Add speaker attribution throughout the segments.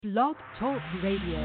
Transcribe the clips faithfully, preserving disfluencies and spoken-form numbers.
Speaker 1: Blog Talk Radio.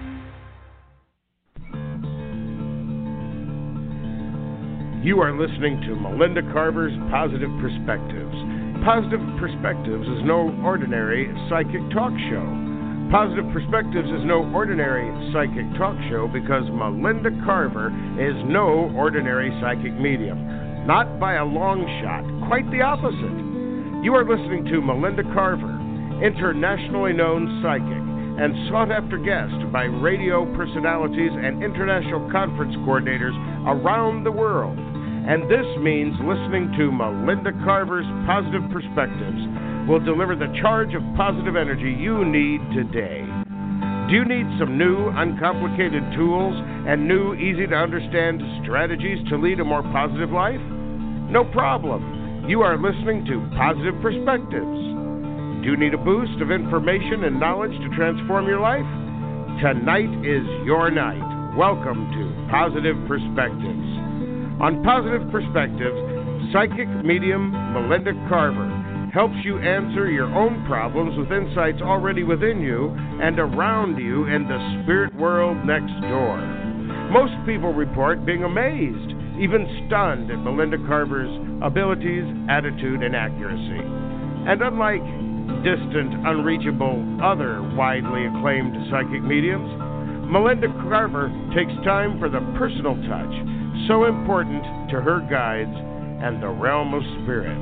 Speaker 2: You are listening to Melinda Carver's Positive Perspectives. Positive Perspectives is no ordinary psychic talk show. Positive Perspectives is no ordinary psychic talk show because Melinda Carver is no ordinary psychic medium. Not by a long shot, quite the opposite. You are listening to Melinda Carver, internationally known psychic and sought-after guest by radio personalities and international conference coordinators around the world. And this means listening to Melinda Carver's Positive Perspectives will deliver the charge of positive energy you need today. Do you need some new, uncomplicated tools and new, easy-to-understand strategies to lead a more positive life? No problem. You are listening to Positive Perspectives. Do you need a boost of information and knowledge to transform your life? Tonight is your night. Welcome to Positive Perspectives. On Positive Perspectives, psychic medium Melinda Carver helps you answer your own problems with insights already within you and around you in the spirit world next door. Most people report being amazed, even stunned at Melinda Carver's abilities, attitude, and accuracy. And unlike distant, unreachable, other widely acclaimed psychic mediums, Melinda Carver takes time for the personal touch, so important to her guides and the realm of spirit.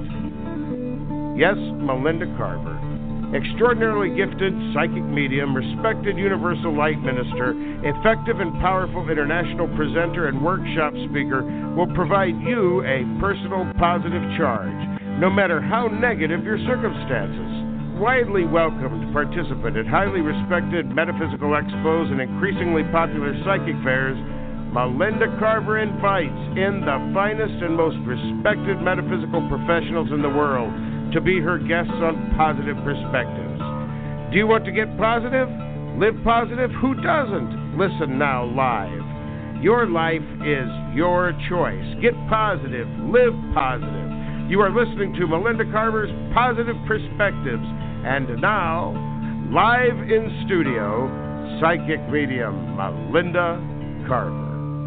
Speaker 2: Yes, Melinda Carver, extraordinarily gifted psychic medium, respected universal light minister, effective and powerful international presenter and workshop speaker, will provide you a personal positive charge, no matter how negative your circumstances. Widely welcomed participant at highly respected metaphysical expos and increasingly popular psychic fairs, Melinda Carver invites in the finest and most respected metaphysical professionals in the world to be her guests on Positive Perspectives. Do you want to get positive? Live positive? Who doesn't? Listen now live. Your life is your choice. Get positive. Live positive. You are listening to Melinda Carver's Positive Perspectives. And now, live in studio, psychic medium Melinda Carver.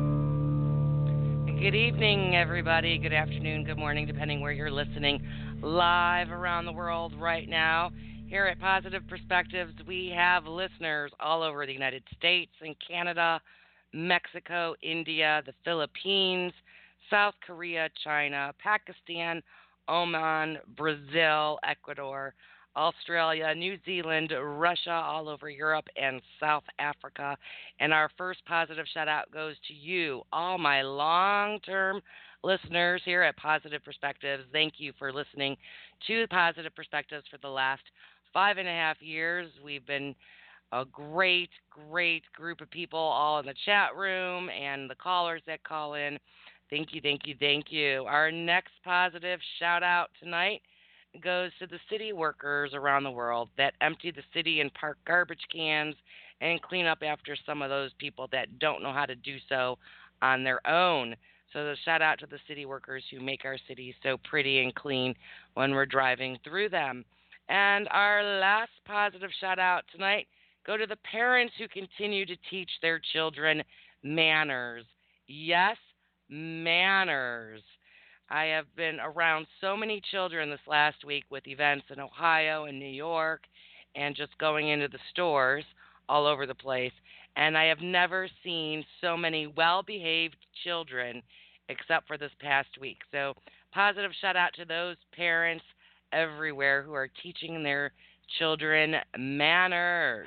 Speaker 3: Good evening, everybody. Good afternoon, good morning, depending where you're listening. Live around the world right now. Here at Positive Perspectives, we have listeners all over the United States and Canada, Mexico, India, the Philippines, South Korea, China, Pakistan, Oman, Brazil, Ecuador, Australia, New Zealand, Russia, all over Europe, and South Africa. And our first positive shout-out goes to you, all my long-term listeners here at Positive Perspectives. Thank you for listening to Positive Perspectives for the last five and a half years. We've been a great, great group of people all in the chat room and the callers that call in. Thank you, thank you, thank you. Our next positive shout-out tonight goes to the city workers around the world that empty the city and park garbage cans and clean up after some of those people that don't know how to do so on their own. So the shout out to the city workers who make our cities so pretty and clean when we're driving through them. And our last positive shout out tonight go to the parents who continue to teach their children manners. Yes, manners. I have been around so many children this last week with events in Ohio and New York and just going into the stores all over the place. And I have never seen so many well-behaved children except for this past week. So positive shout out to those parents everywhere who are teaching their children manners.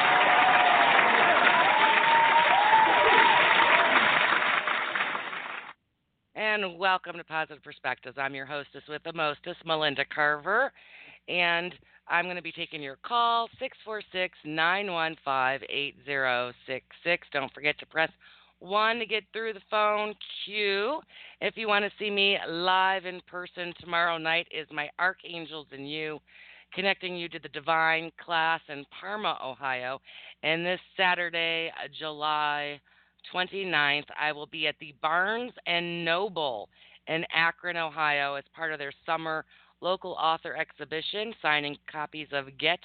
Speaker 3: And welcome to Positive Perspectives. I'm your hostess with the mostest, Melinda Carver. And I'm going to be taking your call, six four six, nine one five, eight zero six six. Don't forget to press one to get through the phone queue. If you want to see me live in person, tomorrow night is my Archangels and You, connecting you to the Divine class in Parma, Ohio. And this Saturday, July twenty-ninth, I will be at the Barnes and Noble in Akron, Ohio, as part of their summer local author exhibition, signing copies of Get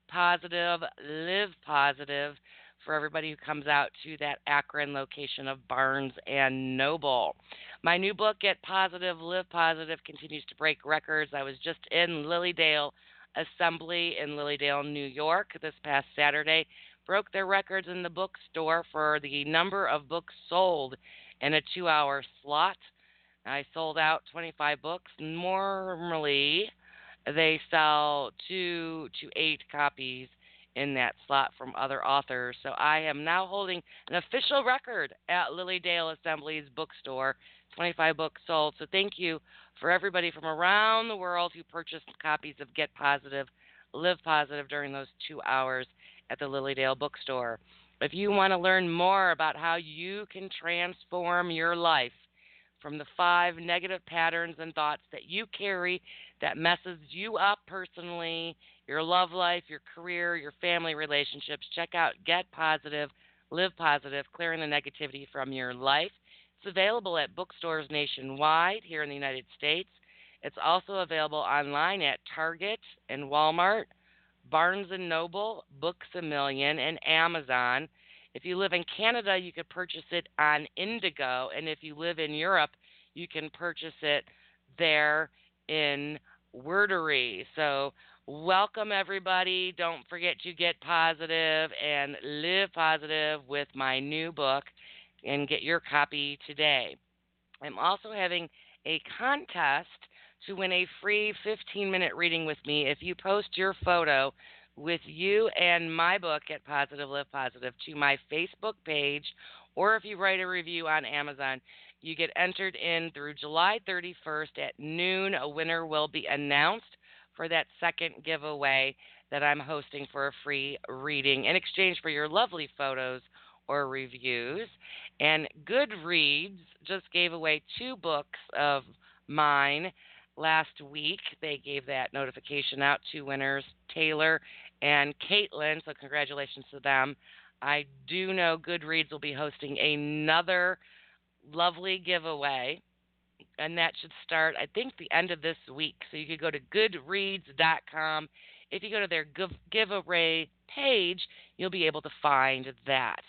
Speaker 3: positive, live positive for everybody who comes out to that Akron location of Barnes and Noble. My new book, Get Positive, Live Positive, continues to break records. I was just in Lilydale Assembly in Lilydale, New York this past Saturday. Broke their records in the bookstore for the number of books sold in a two-hour slot. I sold out twenty-five books. Normally, they sell two to eight copies in that slot from other authors. So I am now holding an official record at Lilydale Assembly's bookstore, twenty-five books sold. So thank you for everybody from around the world who purchased copies of Get Positive, Live Positive during those two hours at the Lilydale bookstore. If you want to learn more about how you can transform your life from the five negative patterns and thoughts that you carry that messes you up personally, your love life, your career, your family relationships, check out Get Positive, Live Positive, Clearing the Negativity from Your Life. It's available at bookstores nationwide here in the United States. It's also available online at Target and Walmart, Barnes and Noble, Books A Million, and Amazon. If you live in Canada, you could purchase it on Indigo, and if you live in Europe, you can purchase it there in Wordery. So welcome, everybody. Don't forget to get positive and live positive with my new book and get your copy today. I'm also having a contest to win a free fifteen-minute reading with me if you post your photo with you and my book, Get Positive, Live Positive, to my Facebook page, or if you write a review on Amazon. You get entered in through July thirty-first at noon. A winner will be announced for that second giveaway that I'm hosting for a free reading in exchange for your lovely photos or reviews. And Goodreads just gave away two books of mine last week. They gave that notification out, two winners, Taylor and Caitlin, so congratulations to them. I do know Goodreads will be hosting another lovely giveaway, and that should start, I think, the end of this week. So you could go to goodreads dot com. If you go to their give- giveaway page, you'll be able to find that.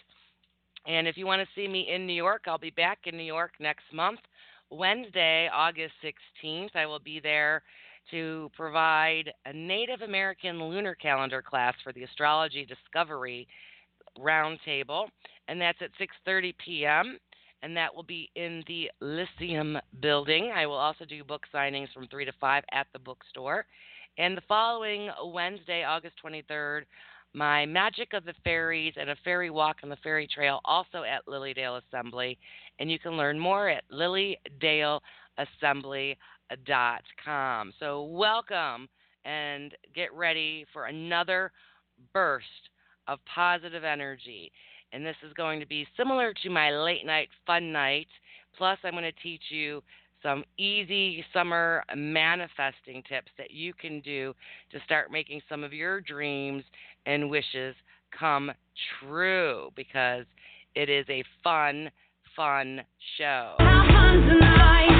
Speaker 3: And if you want to see me in New York, I'll be back in New York next month. Wednesday, August sixteenth, I will be there to provide a Native American lunar calendar class for the Astrology Discovery Roundtable, and that's at six thirty p.m., and that will be in the Lyceum building. I will also do book signings from three to five at the bookstore. And the following Wednesday, August twenty-third, my Magic of the Fairies and a Fairy Walk on the Fairy Trail, also at Lilydale Assembly. And you can learn more at lilydale assembly dot com. So welcome, and get ready for another burst of positive energy. And this is going to be similar to my late night fun night. Plus, I'm going to teach you some easy summer manifesting tips that you can do to start making some of your dreams and wishes come true, because it is a fun, fun show.
Speaker 4: Have fun tonight.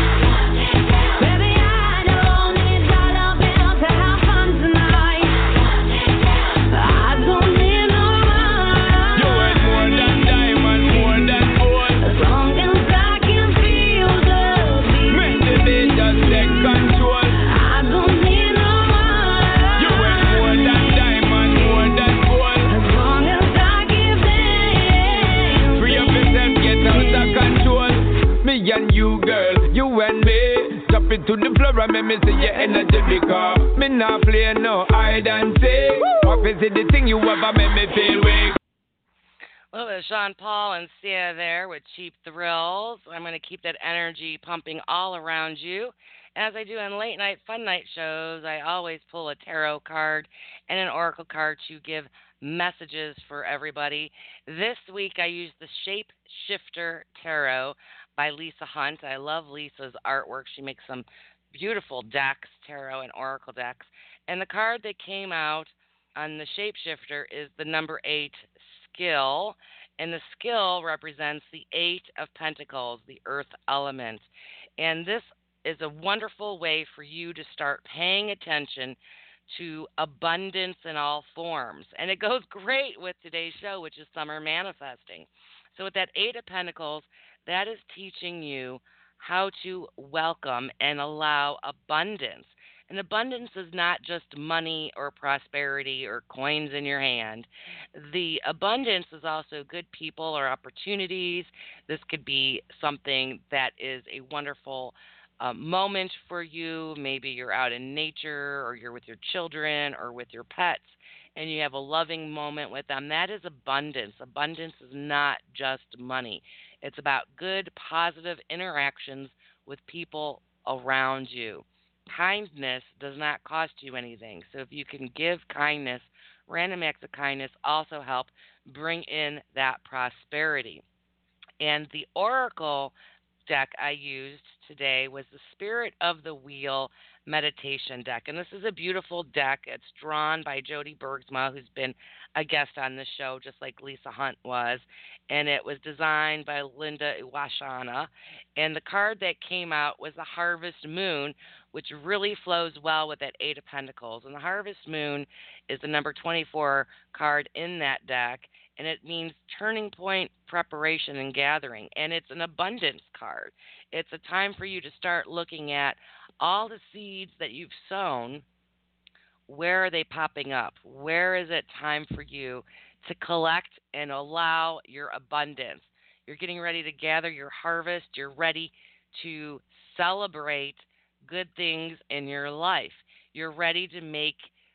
Speaker 4: Baby, I don't need dollar bills to have fun tonight. I don't need no money.
Speaker 5: You ain't more than diamond, more than gold.
Speaker 4: As long as I can feel the beat.
Speaker 5: Make the beat just take control.
Speaker 4: I don't need no money.
Speaker 5: You ain't more than diamond, more than gold.
Speaker 4: As long as I give in.
Speaker 5: Free up yourself, get out of control. Me and you, girl, you and me. Drop it to the floor and make me see your energy, because me not play no hide and seek. What is it, the thing you ever make me feel weak?
Speaker 3: A little bit of Sean Paul and Sia there with Cheap Thrills. I'm going to keep that energy pumping all around you. As I do in late night fun night shows, I always pull a tarot card and an oracle card to give messages for everybody. This week I used the Shape Shifter Tarot by Lisa Hunt. I love Lisa's artwork. She makes some beautiful decks, tarot and oracle decks. And the card that came out on the Shapeshifter is the number eight, Skill. And the skill represents the Eight of Pentacles, the earth element. And this is a wonderful way for you to start paying attention to abundance in all forms. And it goes great with today's show, which is summer manifesting. So with that Eight of Pentacles, that is teaching you how to welcome and allow abundance. And abundance is not just money or prosperity or coins in your hand. The abundance is also good people or opportunities. This could be something that is a wonderful uh, moment for you. Maybe you're out in nature, or you're with your children or with your pets, and you have a loving moment with them. That is abundance. Abundance is not just money. It's about good, positive interactions with people around you. Kindness does not cost you anything. So if you can give kindness, random acts of kindness also help bring in that prosperity. And the Oracle deck I used today was the Spirit of the Wheel meditation deck. And this is a beautiful deck. It's drawn by Jody Bergsma, who's been a guest on the show, just like Lisa Hunt was. And it was designed by Linda Iwashana. And the card that came out was the Harvest Moon, which really flows well with that Eight of Pentacles. And the Harvest Moon is the number twenty-four card in that deck. And it means turning point, preparation, and gathering. And it's an abundance card. It's a time for you to start looking at all the seeds that you've sown. Where are they popping up? Where is it time for you to collect and allow your abundance? You're getting ready to gather your harvest. You're ready to celebrate good things in your life. You're ready to make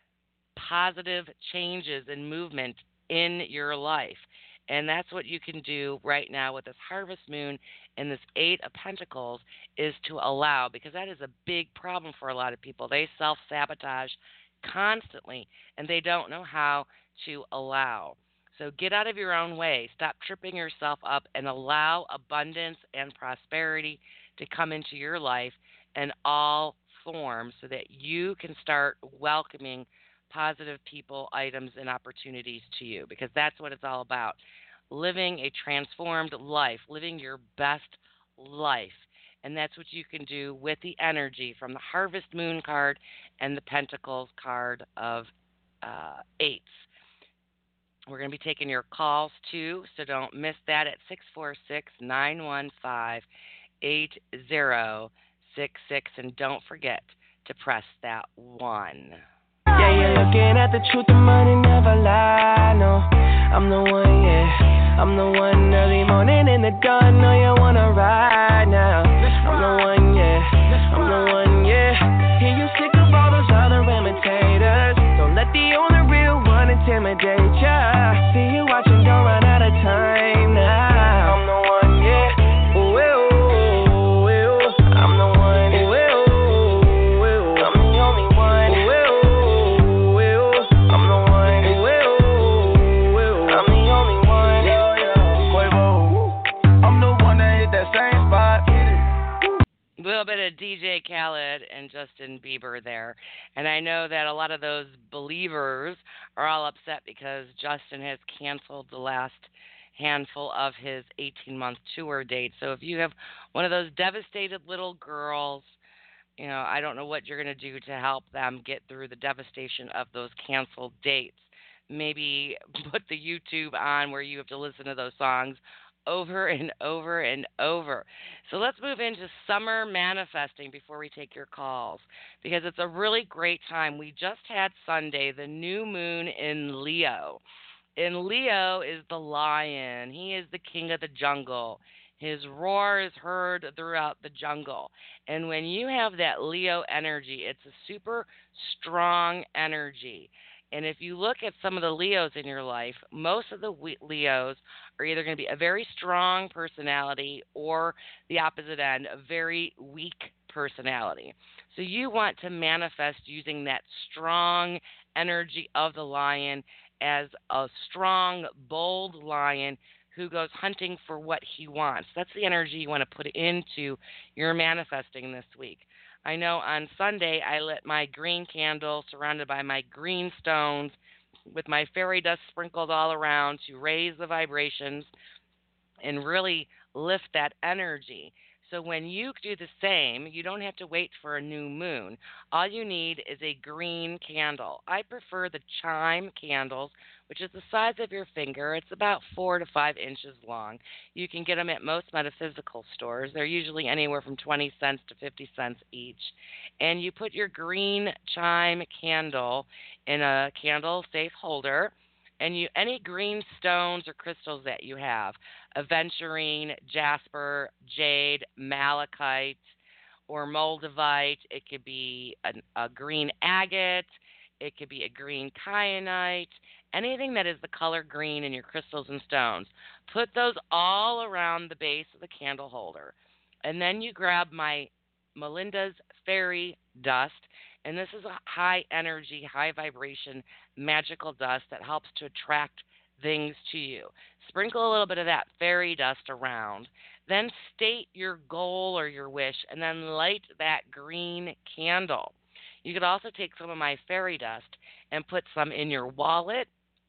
Speaker 3: positive changes and movement in your life. And that's what you can do right now with this Harvest Moon and this Eight of Pentacles, is to allow, because that is a big problem for a lot of people. They self-sabotage constantly, and they don't know how to allow. So get out of your own way. Stop tripping yourself up and allow abundance and prosperity to come into your life in all forms, so that you can start welcoming positive people, items, and opportunities to you, because that's what it's all about. Living a transformed life, living your best life. And that's what you can do with the energy from the Harvest Moon card and the Pentacles card of uh, eights. We're going to be taking your calls too, so don't miss that at six four six, nine one five, eight zero six six. And don't forget to press that one.
Speaker 6: Yeah, you're looking at the truth, the money never lie, no. I'm the one, yeah. I'm the one early morning in the dawn, know you wanna ride now. I'm the one, yeah. I'm the one, yeah. Hear you sick of all those other imitators. Don't let the only real one intimidate ya. See you watching, don't run out of time now. I'm the one, yeah. Ooh, ooh, ooh, ooh. I'm the one, ooh, ooh, ooh. I'm the only one, ooh, ooh, ooh. I'm the one, ooh, ooh, ooh. I'm the only one, Quavo. I'm the one that hit that same spot.
Speaker 3: A little bit of D J Khaled and Justin Bieber there. And I know that a lot of those believers are all upset because Justin has canceled the last handful of his eighteen-month tour dates. So if you have one of those devastated little girls, you know, I don't know what you're going to do to help them get through the devastation of those canceled dates. Maybe put the YouTube on where you have to listen to those songs over and over and over. So let's move into summer manifesting before we take your calls, because it's a really great time. We just had Sunday, the new moon in Leo. And Leo is the lion. He is the king of the jungle. His roar is heard throughout the jungle. And when you have that Leo energy, it's a super strong energy. And if you look at some of the Leos in your life, most of the Leos are either going to be a very strong personality or the opposite end, a very weak personality. So you want to manifest using that strong energy of the lion as a strong, bold lion who goes hunting for what he wants. That's the energy you want to put into your manifesting this week. I know on Sunday I lit my green candle surrounded by my green stones with my fairy dust sprinkled all around to raise the vibrations and really lift that energy. So when you do the same, you don't have to wait for a new moon. All you need is a green candle. I prefer the chime candles, which is the size of your finger. It's about four to five inches long. You can get them at most metaphysical stores. They're usually anywhere from twenty cents to fifty cents each. And you put your green chime candle in a candle safe holder, and you any green stones or crystals that you have, aventurine, jasper, jade, malachite, or moldavite. It could be a, a green agate. It could be a green kyanite. Anything that is the color green in your crystals and stones. Put those all around the base of the candle holder. And then you grab my Melinda's Fairy Dust. And this is a high energy, high vibration, magical dust that helps to attract things to you. Sprinkle a little bit of that fairy dust around. Then state your goal or your wish, and then light that green candle. You could also take some of my fairy dust and put some in your wallet,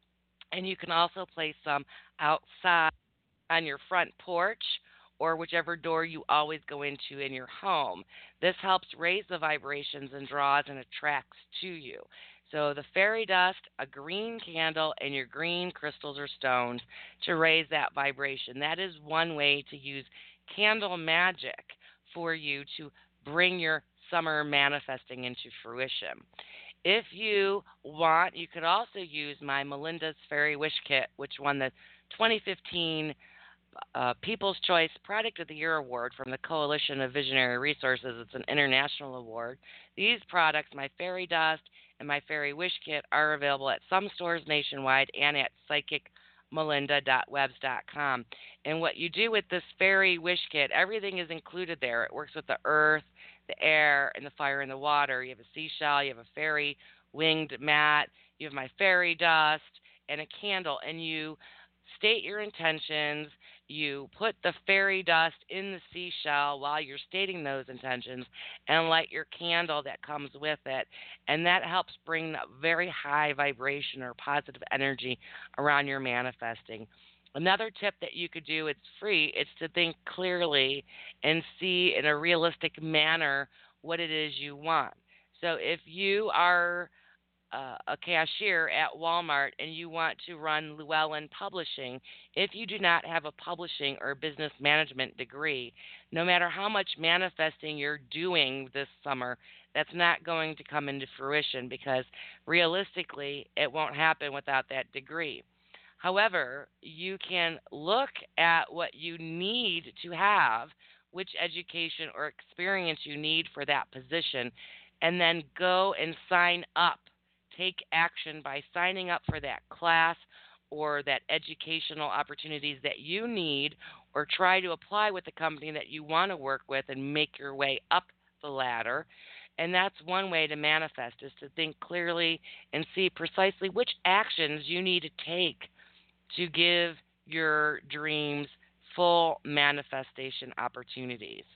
Speaker 3: and you can also place some outside on your front porch or whichever door you always go into in your home. This helps raise the vibrations and draws and attracts to you. So the fairy dust, a green candle, and your green crystals or stones to raise that vibration. That is one way to use candle magic for you to bring your summer manifesting into fruition. If you want, you could also use my Melinda's Fairy Wish Kit, which won the twenty fifteen Uh, People's Choice Product of the Year Award from the Coalition of Visionary Resources. It's an international award. These products, my Fairy Dust and my Fairy Wish Kit, are available at some stores nationwide and at psychic melinda dot webs dot com. And what you do with this Fairy Wish Kit, everything is included there. It works with the earth, the air, and the fire and the water. You have a seashell, you have a fairy winged mat, you have my fairy dust, and a candle, and you state your intentions. You put the fairy dust in the seashell while you're stating those intentions and light your candle that comes with it. And that helps bring that very high vibration or positive energy around your manifesting. Another tip that you could do, it's free, it's to think clearly and see in a realistic manner what it is you want. So if you are Uh, a cashier at Walmart and you want to run Llewellyn Publishing, if you do not have a publishing or business management degree, no matter how much manifesting you're doing this summer, that's not going to come into fruition because realistically it won't happen without that degree. However, you can look at what you need to have, which education or experience you need for that position, and then go and sign up. Take action by signing up for that class or that educational opportunities that you need, or try to apply with the company that you want to work with and make your way up the ladder. And that's one way to manifest, is to think clearly and see precisely which actions you need to take to give your dreams full manifestation opportunities.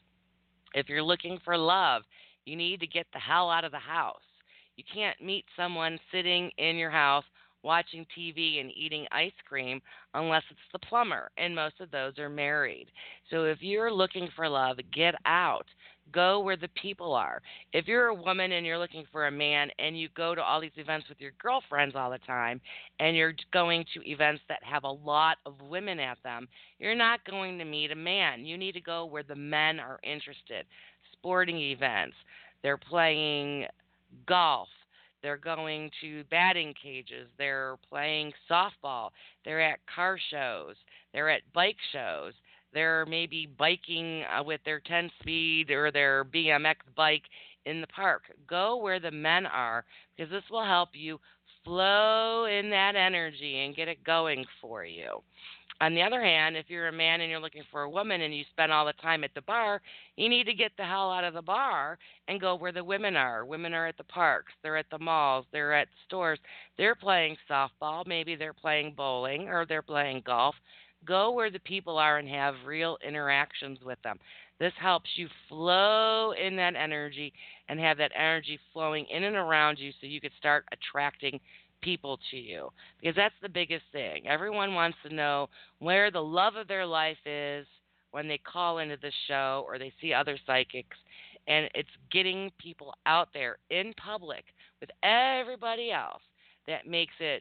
Speaker 3: If you're looking for love, you need to get the hell out of the house. You can't meet someone sitting in your house watching T V and eating ice cream unless it's the plumber, and most of those are married. So if you're looking for love, get out. Go where the people are. If you're a woman and you're looking for a man and you go to all these events with your girlfriends all the time and you're going to events that have a lot of women at them, you're not going to meet a man. You need to go where the men are interested. Sporting events. They're playing golf, they're going to batting cages, they're playing softball, they're at car shows, they're at bike shows, they're maybe biking uh, with their ten speed or their B M X bike in the park. Go where the men are, because this will help you flow in that energy and get it going for you. On the other hand, if you're a man and you're looking for a woman and you spend all the time at the bar, you need to get the hell out of the bar and go where the women are. Women are at the parks, they're at the malls, they're at stores, they're playing softball, maybe they're playing bowling or they're playing golf. Go where the people are and have real interactions with them. This helps you flow in that energy and have that energy flowing in and around you so you could start attracting people to you, because that's the biggest thing. Everyone wants to know where the love of their life is, when they call into the show or they see other psychics. And it's getting people out there in public with everybody else that makes it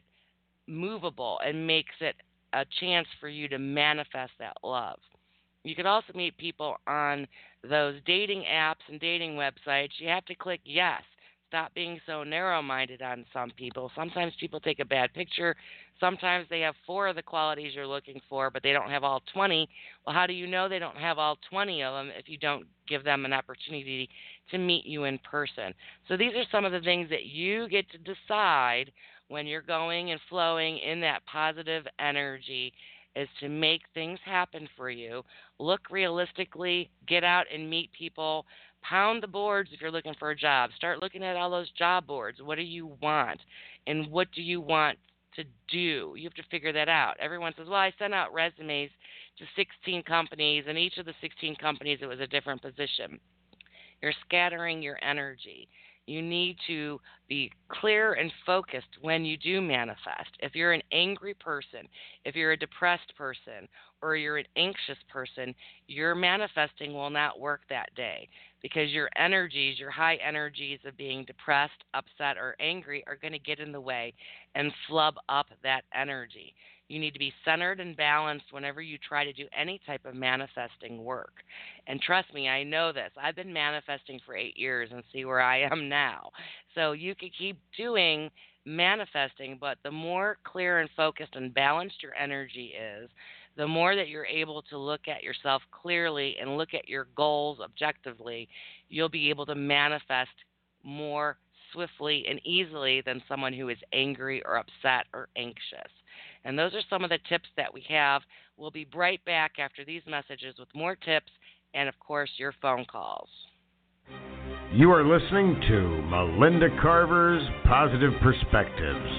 Speaker 3: movable and makes it a chance for you to manifest that love. You could also meet people on those dating apps and dating websites. You have to click yes. Stop being so narrow-minded on some people. Sometimes people take a bad picture. Sometimes they have four of the qualities you're looking for, but they don't have all twenty. Well, how do you know they don't have all twenty of them if you don't give them an opportunity to meet you in person? So these are some of the things that you get to decide when you're going and flowing in that positive energy, is to make things happen for you. Look realistically, get out and meet people. Pound the boards if you're looking for a job. Start looking at all those job boards. What do you want? And what do you want to do? You have to figure that out. Everyone says, well, I sent out resumes to sixteen companies, and each of the sixteen companies, it was a different position. You're scattering your energy. You need to be clear and focused when you do manifest. If you're an angry person, if you're a depressed person, or you're an anxious person, your manifesting will not work that day because your energies, your high energies of being depressed, upset, or angry are going to get in the way and flub up that energy. You need to be centered and balanced whenever you try to do any type of manifesting work. And trust me, I know this. I've been manifesting for eight years and see where I am now. So you can keep doing manifesting, but the more clear and focused and balanced your energy is, the more that you're able to look at yourself clearly and look at your goals objectively, you'll be able to manifest more swiftly and easily than someone who is angry or upset or anxious. And those are some of the tips that we have. We'll be right back after these messages with more tips and, of course, your phone calls.
Speaker 2: You are listening to Melinda Carver's Positive Perspectives.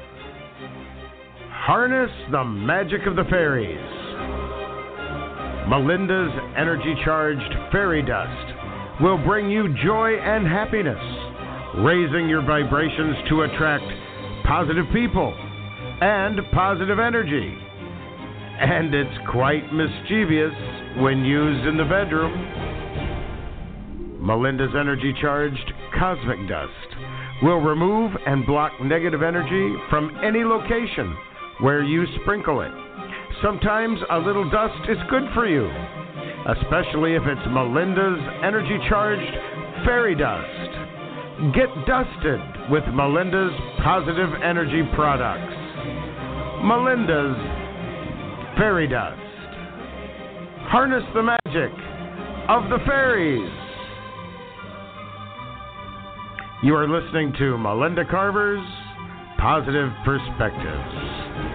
Speaker 2: Harness the magic of the fairies. Melinda's energy-charged fairy dust will bring you joy and happiness, raising your vibrations to attract positive people and positive energy. And it's quite mischievous when used in the bedroom. Melinda's energy-charged cosmic dust will remove and block negative energy from any location where you sprinkle it. Sometimes a little dust is good for you, especially if it's Melinda's energy-charged fairy dust. Get dusted with Melinda's positive energy products. Melinda's fairy dust. Harness the magic of the fairies. You are listening to Melinda Carver's Positive Perspectives.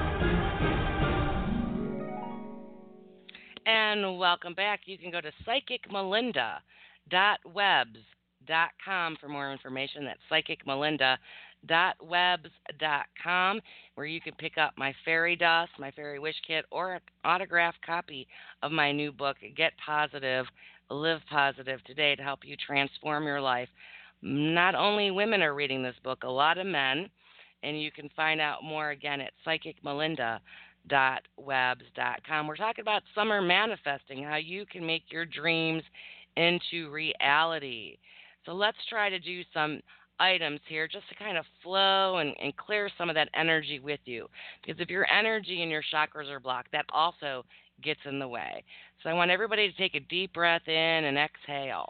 Speaker 3: And welcome back. You can go to psychic melinda dot webs dot com for more information. That's psychic melinda dot webs dot com, where you can pick up my fairy dust, my fairy wish kit, or an autographed copy of my new book, Get Positive, Live Positive, today, to help you transform your life. Not only women are reading this book, a lot of men, and you can find out more again at psychic melinda dot webs dot com. We're talking about summer manifesting, how you can make your dreams into reality. So let's try to do some items here just to kind of flow and, and clear some of that energy with you. Because if your energy and your chakras are blocked, that also gets in the way. So I want everybody to take a deep breath in and exhale.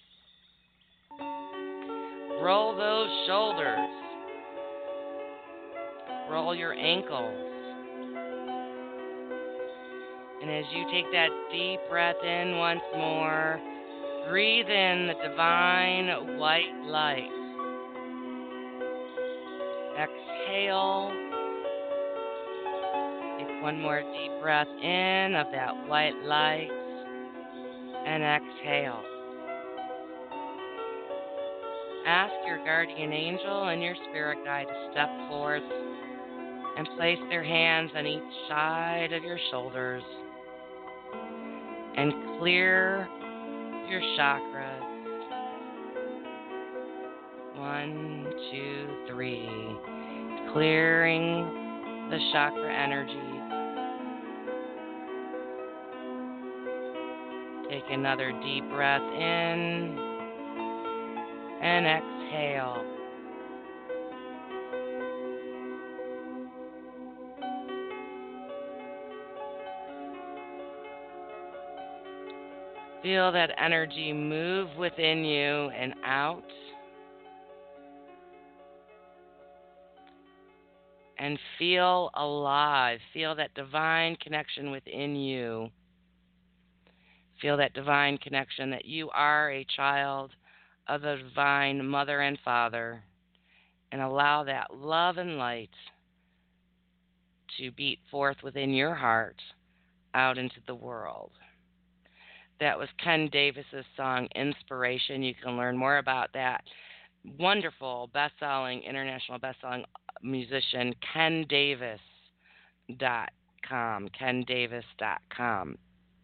Speaker 3: Roll those shoulders. Roll your ankles. And as you take that deep breath in once more, breathe in the divine white light. Exhale. Take one more deep breath in of that white light. And exhale. Ask your guardian angel and your spirit guide to step forth and place their hands on each side of your shoulders and clear your chakras. One, two, three. Clearing the chakra energies. Take another deep breath in and exhale. Feel that energy move within you and out. And feel alive. Feel that divine connection within you. Feel that divine connection that you are a child of the divine mother and father. And allow that love and light to beat forth within your heart out into the world. That was Ken Davis's song, Inspiration. You can learn more about that wonderful, best-selling, international best-selling musician, ken davis dot com, ken davis dot com.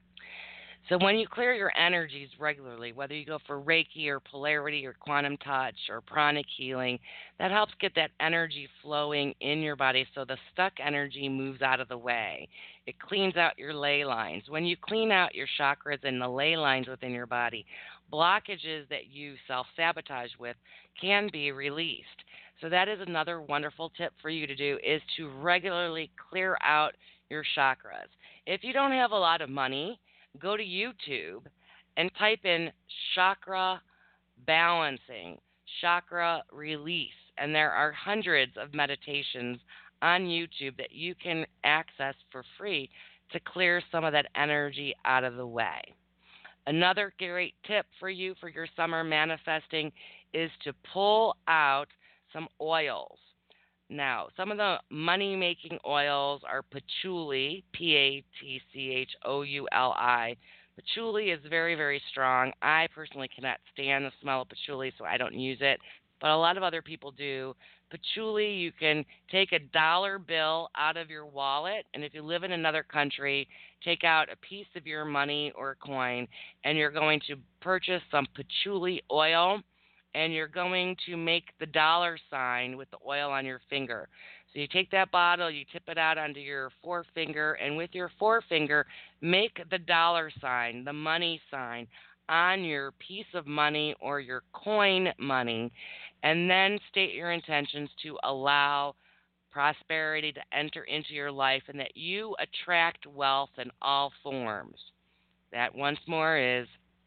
Speaker 3: So when you clear your energies regularly, whether you go for Reiki or polarity or quantum touch or pranic healing, that helps get that energy flowing in your body so the stuck energy moves out of the way. It cleans out your ley lines. When you clean out your chakras and the ley lines within your body, blockages that you self-sabotage with can be released. So that is another wonderful tip for you to do, is to regularly clear out your chakras. If you don't have a lot of money, go to YouTube and type in chakra balancing, chakra release, and there are hundreds of meditations on YouTube that you can access for free to clear some of that energy out of the way. Another great tip for you for your summer manifesting is to pull out some oils. Now, some of the money-making oils are patchouli, P A T C H O U L I. Patchouli is very, very strong. I personally cannot stand the smell of patchouli, so I don't use it, but a lot of other people do. Patchouli, you can take a dollar bill out of your wallet, and if you live in another country, take out a piece of your money or coin, and you're going to purchase some patchouli oil, and you're going to make the dollar sign with the oil on your finger. So you take that bottle, you tip it out onto your forefinger, and with your forefinger, make the dollar sign, the money sign, on your piece of money or your coin money, and then state your intentions to allow prosperity to enter into your life and that you attract wealth in all forms. That once more is,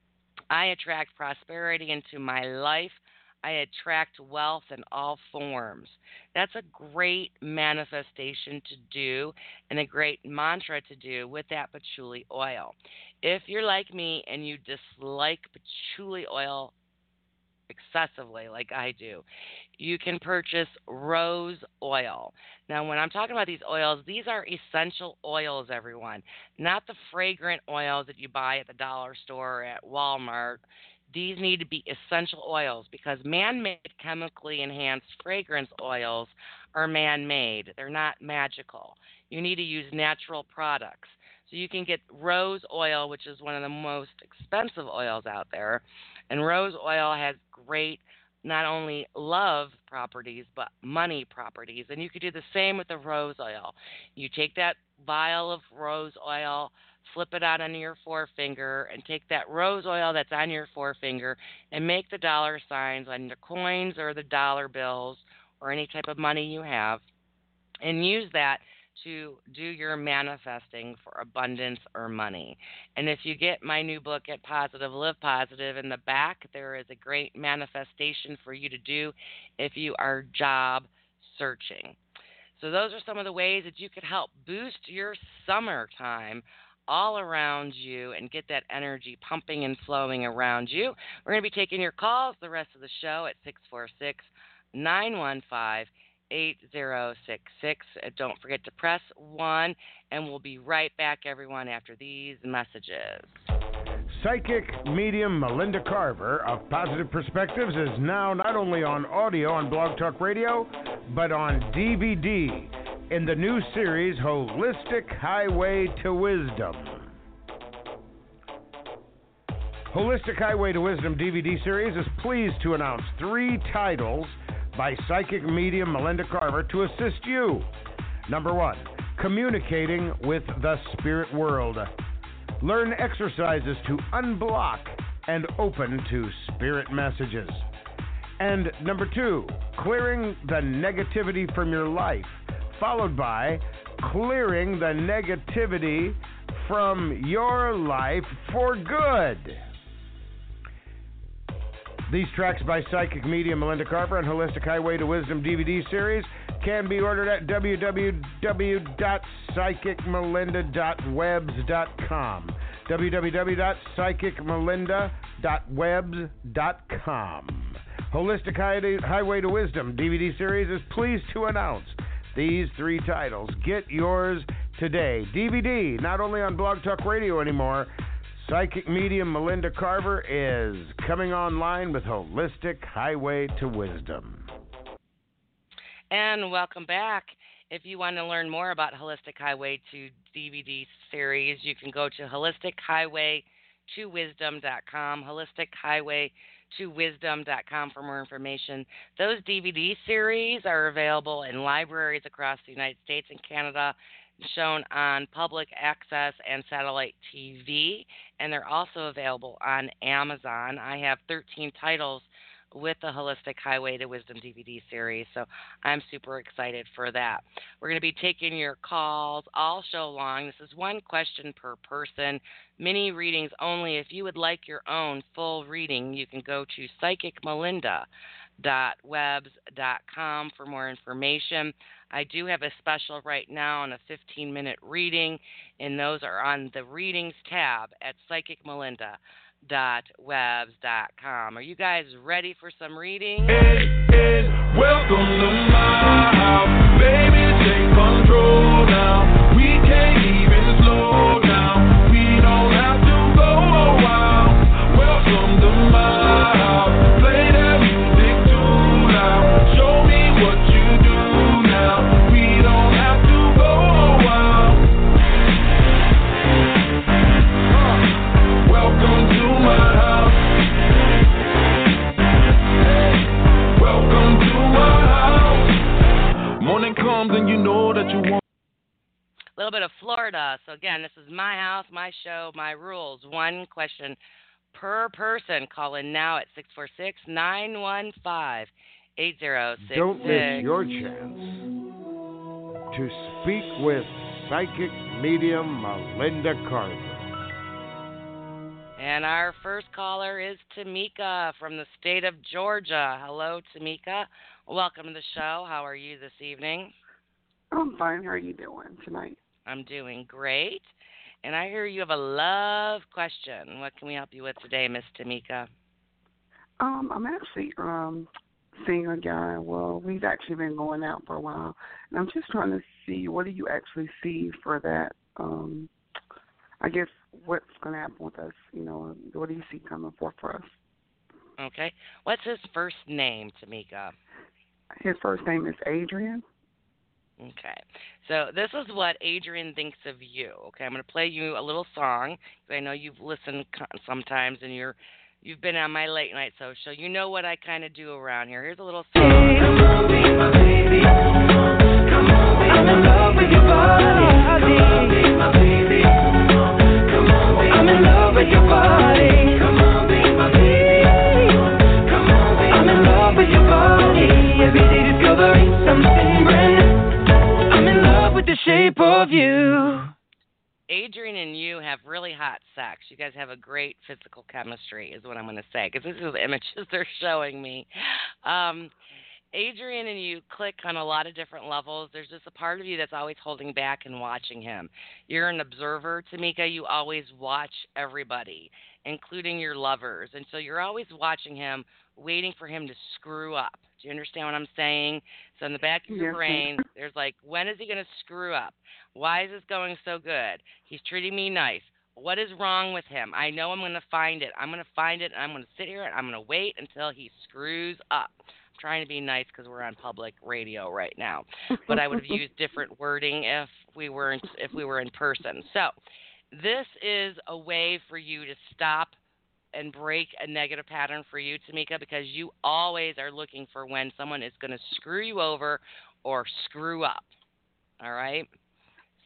Speaker 3: I attract prosperity into my life. I attract wealth in all forms. That's a great manifestation to do and a great mantra to do with that patchouli oil. If you're like me and you dislike patchouli oil excessively, like I do, you can purchase rose oil. Now, when I'm talking about these oils, these are essential oils, everyone, not the fragrant oils that you buy at the dollar store or at Walmart. These need to be essential oils because man-made chemically enhanced fragrance oils are man-made. They're not magical. You need to use natural products. So you can get rose oil, which is one of the most expensive oils out there. And rose oil has great not only love properties, but money properties. And you could do the same with the rose oil. You take that vial of rose oil, flip it out on your forefinger, and take that rose oil that's on your forefinger and make the dollar signs on the coins or the dollar bills or any type of money you have, and use that to do your manifesting for abundance or money. And if you get my new book, Get Positive, Live Positive, in the back, there is a great manifestation for you to do if you are job searching. So those are some of the ways that you could help boost your summertime all around you and get that energy pumping and flowing around you. We're going to be taking your calls the rest of the show at six four six, nine one five, eight zero six six. Don't forget to press one, and we'll be right back, everyone, after these messages.
Speaker 2: Psychic medium Melinda Carver of Positive Perspectives is now not only on audio on Blog Talk Radio, but on D V D in the new series Holistic Highway to Wisdom. Holistic Highway to Wisdom D V D series is pleased to announce three titles by psychic medium Melinda Carver to assist you. Number one, Communicating with the Spirit World. Learn exercises to unblock and open to spirit messages. And number two, clearing the negativity from your life, followed by clearing the negativity from your life for good. These tracks by psychic medium Melinda Carver and Holistic Highway to Wisdom D V D series can be ordered at w w w dot psychic melinda dot webs dot com. w w w dot psychic melinda dot webs dot com. Holistic Highway to Wisdom D V D series is pleased to announce these three titles. Get yours today. D V D, not only on Blog Talk Radio anymore. Psychic medium Melinda Carver is coming online with Holistic Highway to Wisdom.
Speaker 3: And welcome back. If you want to learn more about Holistic Highway to D V D series, you can go to holistic highway to wisdom dot com, holistic highway to wisdom dot com for more information. Those D V D series are available in libraries across the United States and Canada, shown on public access and satellite T V, and they're also available on Amazon. I have thirteen titles with the Holistic Highway to Wisdom D V D series, so I'm super excited for that. We're going to be taking your calls all show long. This is one question per person, mini readings only. If you would like your own full reading, you can go to psychic melinda dot webs dot com for more information. I do have a special right now on a fifteen minute reading, and those are on the readings tab at psychic melinda dot webs dot com. Are you guys ready for some reading?
Speaker 5: Hey, hey, welcome to my house. Baby, take control now. We can't even slow down. We don't have to go a while. Welcome to my house. Play that music too loud. Show me what you do now. We don't have to go a while. Uh, welcome to my house. Hey, welcome to my house. Morning comes and you know that you want.
Speaker 3: A little bit of Florida. So again, this is my house, my show, my rules. One question per person. Call in now at six four six, nine one five, eight zero six six.
Speaker 2: Don't miss your chance to speak with psychic medium Melinda Carver.
Speaker 3: And our first caller is Tamika from the state of Georgia. Hello, Tamika. Welcome to the show. How are you this evening?
Speaker 7: I'm fine. How are you doing tonight?
Speaker 3: I'm doing great. And I hear you have a love question. What can we help you with today, Miss Tamika?
Speaker 7: Um, I'm actually um seeing a guy. Well, we've actually been going out for a while, and I'm just trying to see, what do you actually see for that? Um, I guess what's going to happen with us? You know, what do you see coming forth for us?
Speaker 3: Okay. What's his first name, Tamika?
Speaker 7: His first name is Adrian.
Speaker 3: Okay. So this is what Adrian thinks of you. Okay, I'm going to play you a little song. I know you've listened sometimes, and you're you've been on my late night show, so you know what I kind of do around here. Here's a little song.
Speaker 6: Hey, come on, be my baby. Come on, be I'm in love with your body. Come on, be my baby. Come on, be I'm in love with your body. Come on, be my baby. Come on, be I'm in love with your body. Every day discovering something brand new. I'm in love with the shape of you.
Speaker 3: Adrian and you have really hot sex. You guys have a great physical chemistry, is what I'm going to say, because this is the images they're showing me. Um, Adrian and you click on a lot of different levels. There's just a part of you that's always holding back and watching him. You're an observer, Tamika. You always watch everybody, including your lovers. And so you're always watching him, waiting for him to screw up. Do you understand what I'm saying? So in the back of your
Speaker 7: Yes.
Speaker 3: brain, there's like, when is he going to screw up? Why is this going so good? He's treating me nice. What is wrong with him? I know I'm going to find it. I'm going to find it, and I'm going to sit here, and I'm going to wait until he screws up. I'm trying to be nice because we're on public radio right now, but I would have used different wording if we were in, if we were in person. So this is a way for you to stop and break a negative pattern for you, Tamika, because you always are looking for when someone is going to screw you over or screw up. All right?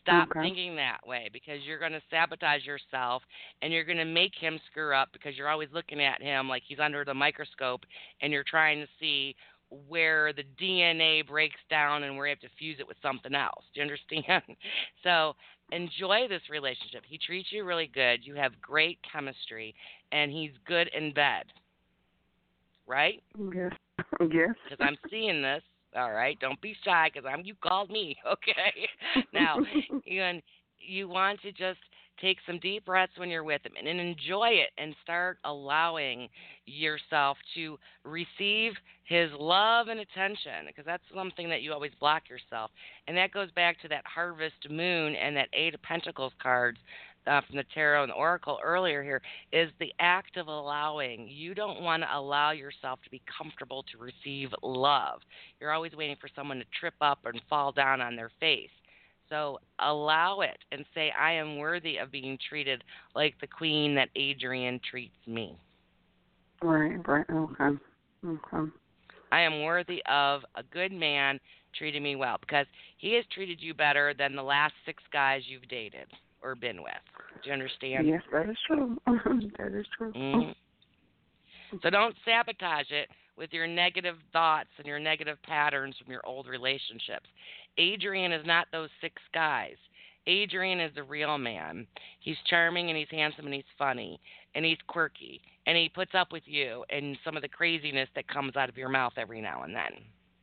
Speaker 3: Stop
Speaker 7: Okay.
Speaker 3: thinking that way because you're going to sabotage yourself and you're going to make him screw up because you're always looking at him like he's under the microscope and you're trying to see where the D N A breaks down and where you have to fuse it with something else. Do you understand? So enjoy this relationship. He treats you really good. You have great chemistry, and he's good in bed. Right?
Speaker 7: Yes. Yes.
Speaker 3: Because I'm seeing this. All right, don't be shy because I'm. You called me, okay? Now, you and you want to just take some deep breaths when you're with him and, and enjoy it and start allowing yourself to receive his love and attention because that's something that you always block yourself. And that goes back to that Harvest Moon and that Eight of Pentacles cards uh, from the Tarot and the Oracle earlier here is the act of allowing. You don't want to allow yourself to be comfortable to receive love. You're always waiting for someone to trip up and fall down on their face. So allow it and say, I am worthy of being treated like the queen that Adrian treats me.
Speaker 7: Right, right. Okay. Okay.
Speaker 3: I am worthy of a good man treating me well because he has treated you better than the last six guys you've dated or been with. Do you understand?
Speaker 7: Yes, that is true. That is true.
Speaker 3: Mm-hmm. So don't sabotage it with your negative thoughts and your negative patterns from your old relationships. Adrian is not those six guys. Adrian is the real man. He's charming and he's handsome and he's funny and he's quirky and he puts up with you and some of the craziness that comes out of your mouth every now and then.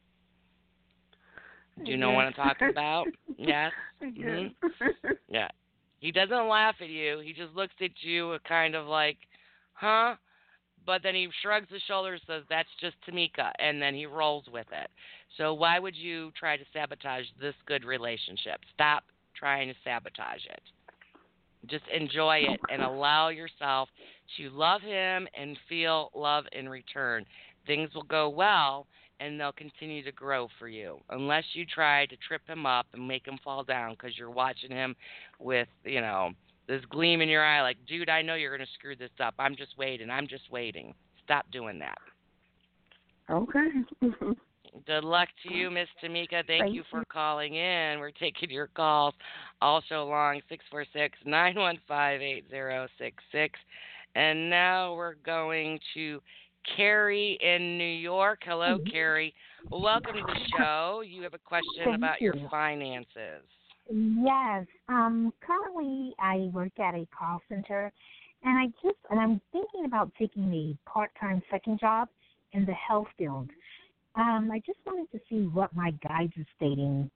Speaker 3: Do you know
Speaker 7: Yes.
Speaker 3: what I'm talking about? Yes?
Speaker 7: Yes.
Speaker 3: Mm-hmm. Yeah. He doesn't laugh at you. He just looks at you kind of like, huh? But then he shrugs his shoulders, says, that's just Tamika, and then he rolls with it. So why would you try to sabotage this good relationship? Stop trying to sabotage it. Just enjoy it and allow yourself to love him and feel love in return. Things will go well, and they'll continue to grow for you, unless you try to trip him up and make him fall down because you're watching him with, you know, this gleam in your eye like, dude, I know you're going to screw this up. I'm just waiting. I'm just waiting. Stop doing that.
Speaker 7: Okay.
Speaker 3: Good luck to you, Miss Tamika. Thank,
Speaker 7: Thank
Speaker 3: you for
Speaker 7: you.
Speaker 3: calling in. We're taking your calls all show long, six four six, nine one five, eight zero six six. And now we're going to Carrie in New York. Hello, Carrie. Welcome to the show. You have a question
Speaker 8: Thank
Speaker 3: about
Speaker 8: you.
Speaker 3: your finances.
Speaker 8: Yes. Um, currently, I work at a call center, and I just and I'm thinking about taking a part-time second job in the health field. Um, I just wanted to see what my guides are stating.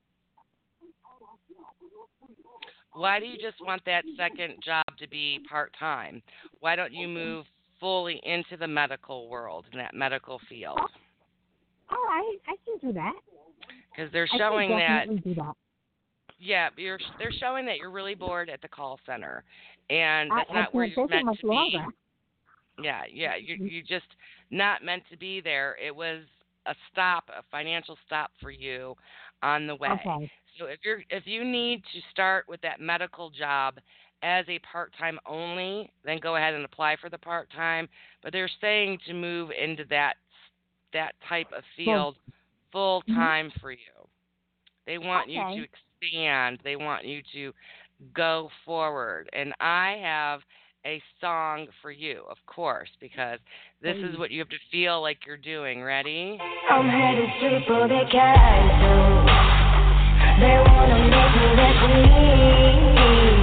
Speaker 3: Why do you just want that second job to be part-time? Why don't you move fully into the medical world, in that medical field?
Speaker 8: All right, I can do that.
Speaker 3: Because they're
Speaker 8: I
Speaker 3: showing
Speaker 8: can
Speaker 3: that,
Speaker 8: definitely do that.
Speaker 3: yeah, you're, they're showing that you're really bored at the call center, and that's
Speaker 8: I,
Speaker 3: not
Speaker 8: I
Speaker 3: where
Speaker 8: can't
Speaker 3: you're
Speaker 8: take it
Speaker 3: meant
Speaker 8: much
Speaker 3: to be.
Speaker 8: longer.
Speaker 3: Yeah, yeah, you you just not meant to be there. It was a stop, a financial stop for you on the way.
Speaker 8: Okay.
Speaker 3: So if you're if you need to start with that medical job as a part-time only, then go ahead and apply for the part-time. But they're saying to move into that that type of field full-time mm-hmm. for you. They want
Speaker 8: okay.
Speaker 3: you to expand. They want you to go forward. And I have a song for you, of course, because this is what you have to feel like you're doing. Ready?
Speaker 4: I'm headed straight for the castle. They wanna make me their queen.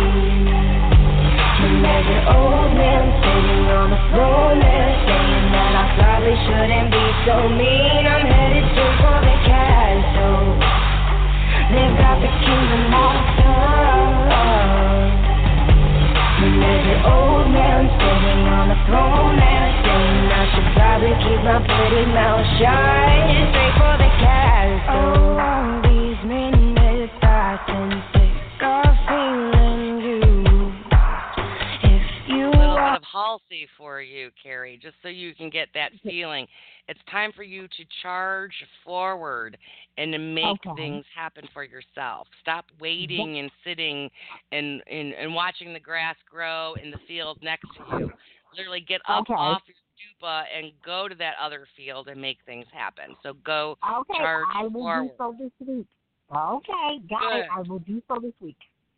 Speaker 4: And there's an old man sitting on the throne there, saying that I probably shouldn't be so mean. I'm headed straight for the castle. They've got the kingdom locked up. And there's an old man sitting on the throne there, saying I should probably keep my pretty mouth shut. Straight for the castle. Oh, these minutes I can sick of feeling you. If you
Speaker 3: a little bit of Halsey for you, Carrie, just so you can get that feeling. It's time for you to charge forward and to make
Speaker 8: okay.
Speaker 3: things happen for yourself. Stop waiting and sitting and, and, and watching the grass grow in the field next to you. Literally get up
Speaker 8: okay.
Speaker 3: off your stupa and go to that other field and make things happen. So go
Speaker 8: okay.
Speaker 3: charge
Speaker 8: I will
Speaker 3: forward.
Speaker 8: do so this week. Okay, got
Speaker 3: Good.
Speaker 8: it. I will do so this week.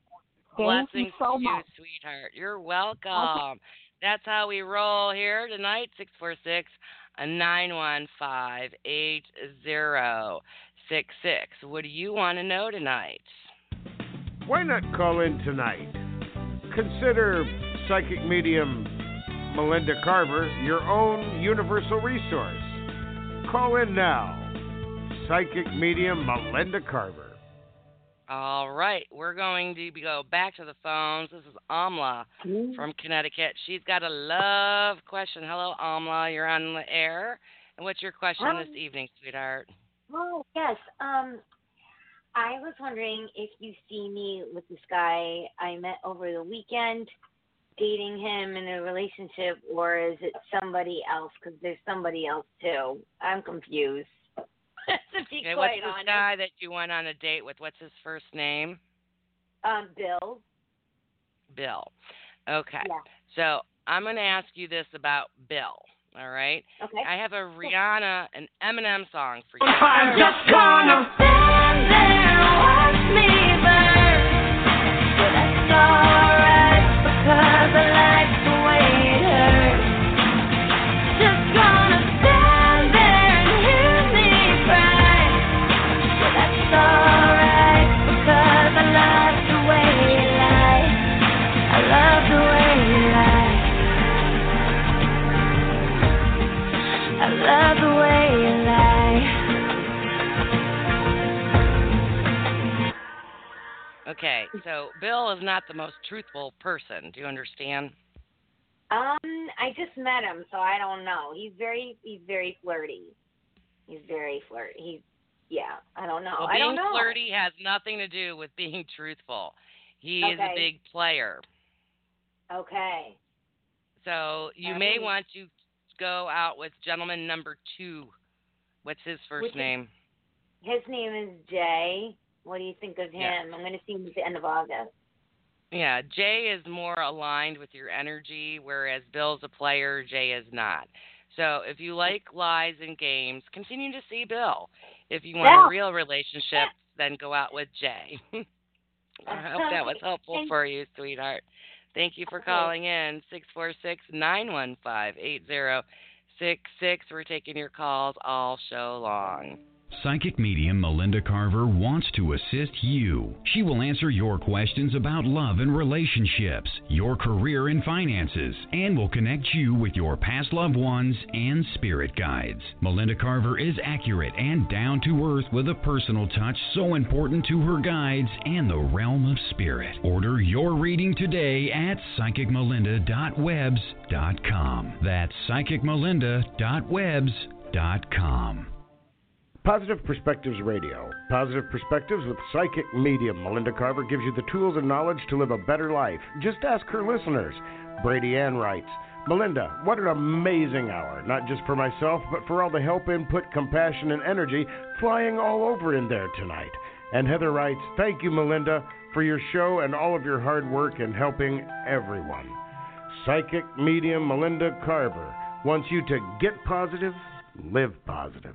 Speaker 8: Thank you
Speaker 3: Blessings
Speaker 8: so
Speaker 3: to you,
Speaker 8: much.
Speaker 3: sweetheart. You're welcome. That's how we roll here tonight. six four six, nine one five, eight zero six six. What do you want to know tonight?
Speaker 2: Why not call in tonight? Consider psychic medium Melinda Carver your own universal resource. Call in now. Psychic medium Melinda Carver.
Speaker 3: All right, we're going to go back to the phones. This is Amla from Connecticut. She's got a love question. Hello, Amla. You're on the air. And what's your question
Speaker 9: Um,
Speaker 3: this evening, sweetheart?
Speaker 9: Oh, yes. Um, I was wondering if you see me with this guy I met over the weekend, dating him in a relationship, or is it somebody else? Because there's somebody else, too. I'm confused. to be
Speaker 3: Okay,
Speaker 9: quite
Speaker 3: what's this
Speaker 9: honest.
Speaker 3: guy that you went on a date with? What's his first name?
Speaker 9: Um, Bill.
Speaker 3: Bill. Okay.
Speaker 9: Yeah.
Speaker 3: So I'm going to ask you this about Bill. All right.
Speaker 9: Okay.
Speaker 3: I have a Rihanna and Eminem song for you.
Speaker 4: I'm just gonna stand there and watch me burn. But that's alright because I like the way it hurts. Just gonna stand there and hear me cry. But that's alright because I like the way you lie. I love the way you lie. I love the way you lie.
Speaker 3: Okay. So Bill is not the most truthful person. Do you understand?
Speaker 9: Um, I just met him, so I don't know. He's very, he's very flirty. He's very flirty. He's, yeah, I don't know.
Speaker 3: Well,
Speaker 9: I don't
Speaker 3: being
Speaker 9: know.
Speaker 3: flirty has nothing to do with being truthful. He is a
Speaker 9: Okay.
Speaker 3: big player.
Speaker 9: Okay.
Speaker 3: So you
Speaker 9: All
Speaker 3: may
Speaker 9: right.
Speaker 3: want to go out with gentleman number two. What's his first
Speaker 9: Which is-
Speaker 3: name?
Speaker 9: His name is Jay. What do you think of him?
Speaker 3: Yeah.
Speaker 9: I'm going to see him at the end of August.
Speaker 3: Yeah, Jay is more aligned with your energy, whereas Bill's a player, Jay is not. So if you like lies and games, continue to see Bill. If you want
Speaker 9: Yeah.
Speaker 3: a real relationship, then go out with Jay. I hope that was helpful
Speaker 9: Thank-
Speaker 3: for you, sweetheart. Thank you for
Speaker 9: Okay.
Speaker 3: calling in. six four six, nine one five, eight zero six six. We're taking your calls all show long.
Speaker 10: Psychic medium Melinda Carver wants to assist you. She will answer your questions about love and relationships, your career and finances, and will connect you with your past loved ones and spirit guides. Melinda Carver is accurate and down to earth with a personal touch so important to her guides and the realm of spirit. Order your reading today at psychic melinda dot webs dot com. That's psychic melinda dot webs dot com.
Speaker 2: Positive Perspectives Radio. Positive Perspectives with psychic medium Melinda Carver gives you the tools and knowledge to live a better life. Just ask her listeners. Brady Ann writes, Melinda, what an amazing hour, not just for myself, but for all the help, input, compassion, and energy flying all over in there tonight. And Heather writes, thank you, Melinda, for your show and all of your hard work in helping everyone. Psychic medium Melinda Carver wants you to get positive, live positive.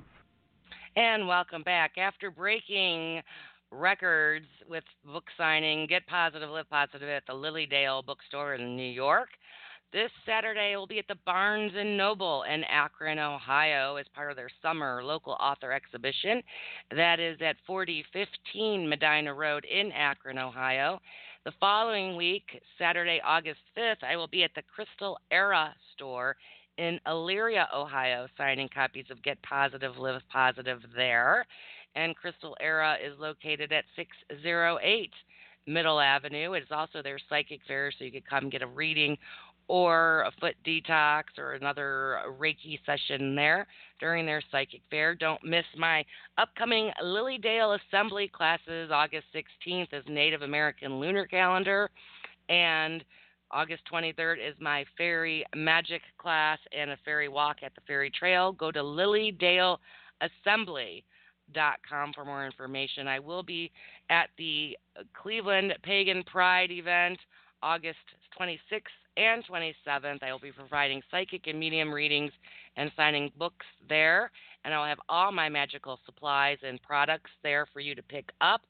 Speaker 3: And welcome back. After breaking records with book signing, Get Positive, Live Positive at the Lilydale Bookstore in New York, this Saturday will be at the Barnes and Noble in Akron, Ohio, as part of their summer local author exhibition. That is at forty fifteen Medina Road in Akron, Ohio. The following week, Saturday, August fifth, I will be at the Crystal Era store in Elyria, Ohio, signing copies of Get Positive, Live Positive there. And Crystal Era is located at six oh eight Middle Avenue. It is also their psychic fair, so you could come get a reading or a foot detox or another Reiki session there during their psychic fair. Don't miss my upcoming Lilydale Assembly classes. August sixteenth is Native American Lunar Calendar, and August twenty-third is my fairy magic class and a fairy walk at the Fairy Trail. Go to lilydale assembly dot com for more information. I will be at the Cleveland Pagan Pride event August twenty-sixth and twenty-seventh. I will be providing psychic and medium readings and signing books there, and I'll have all my magical supplies and products there for you to pick up.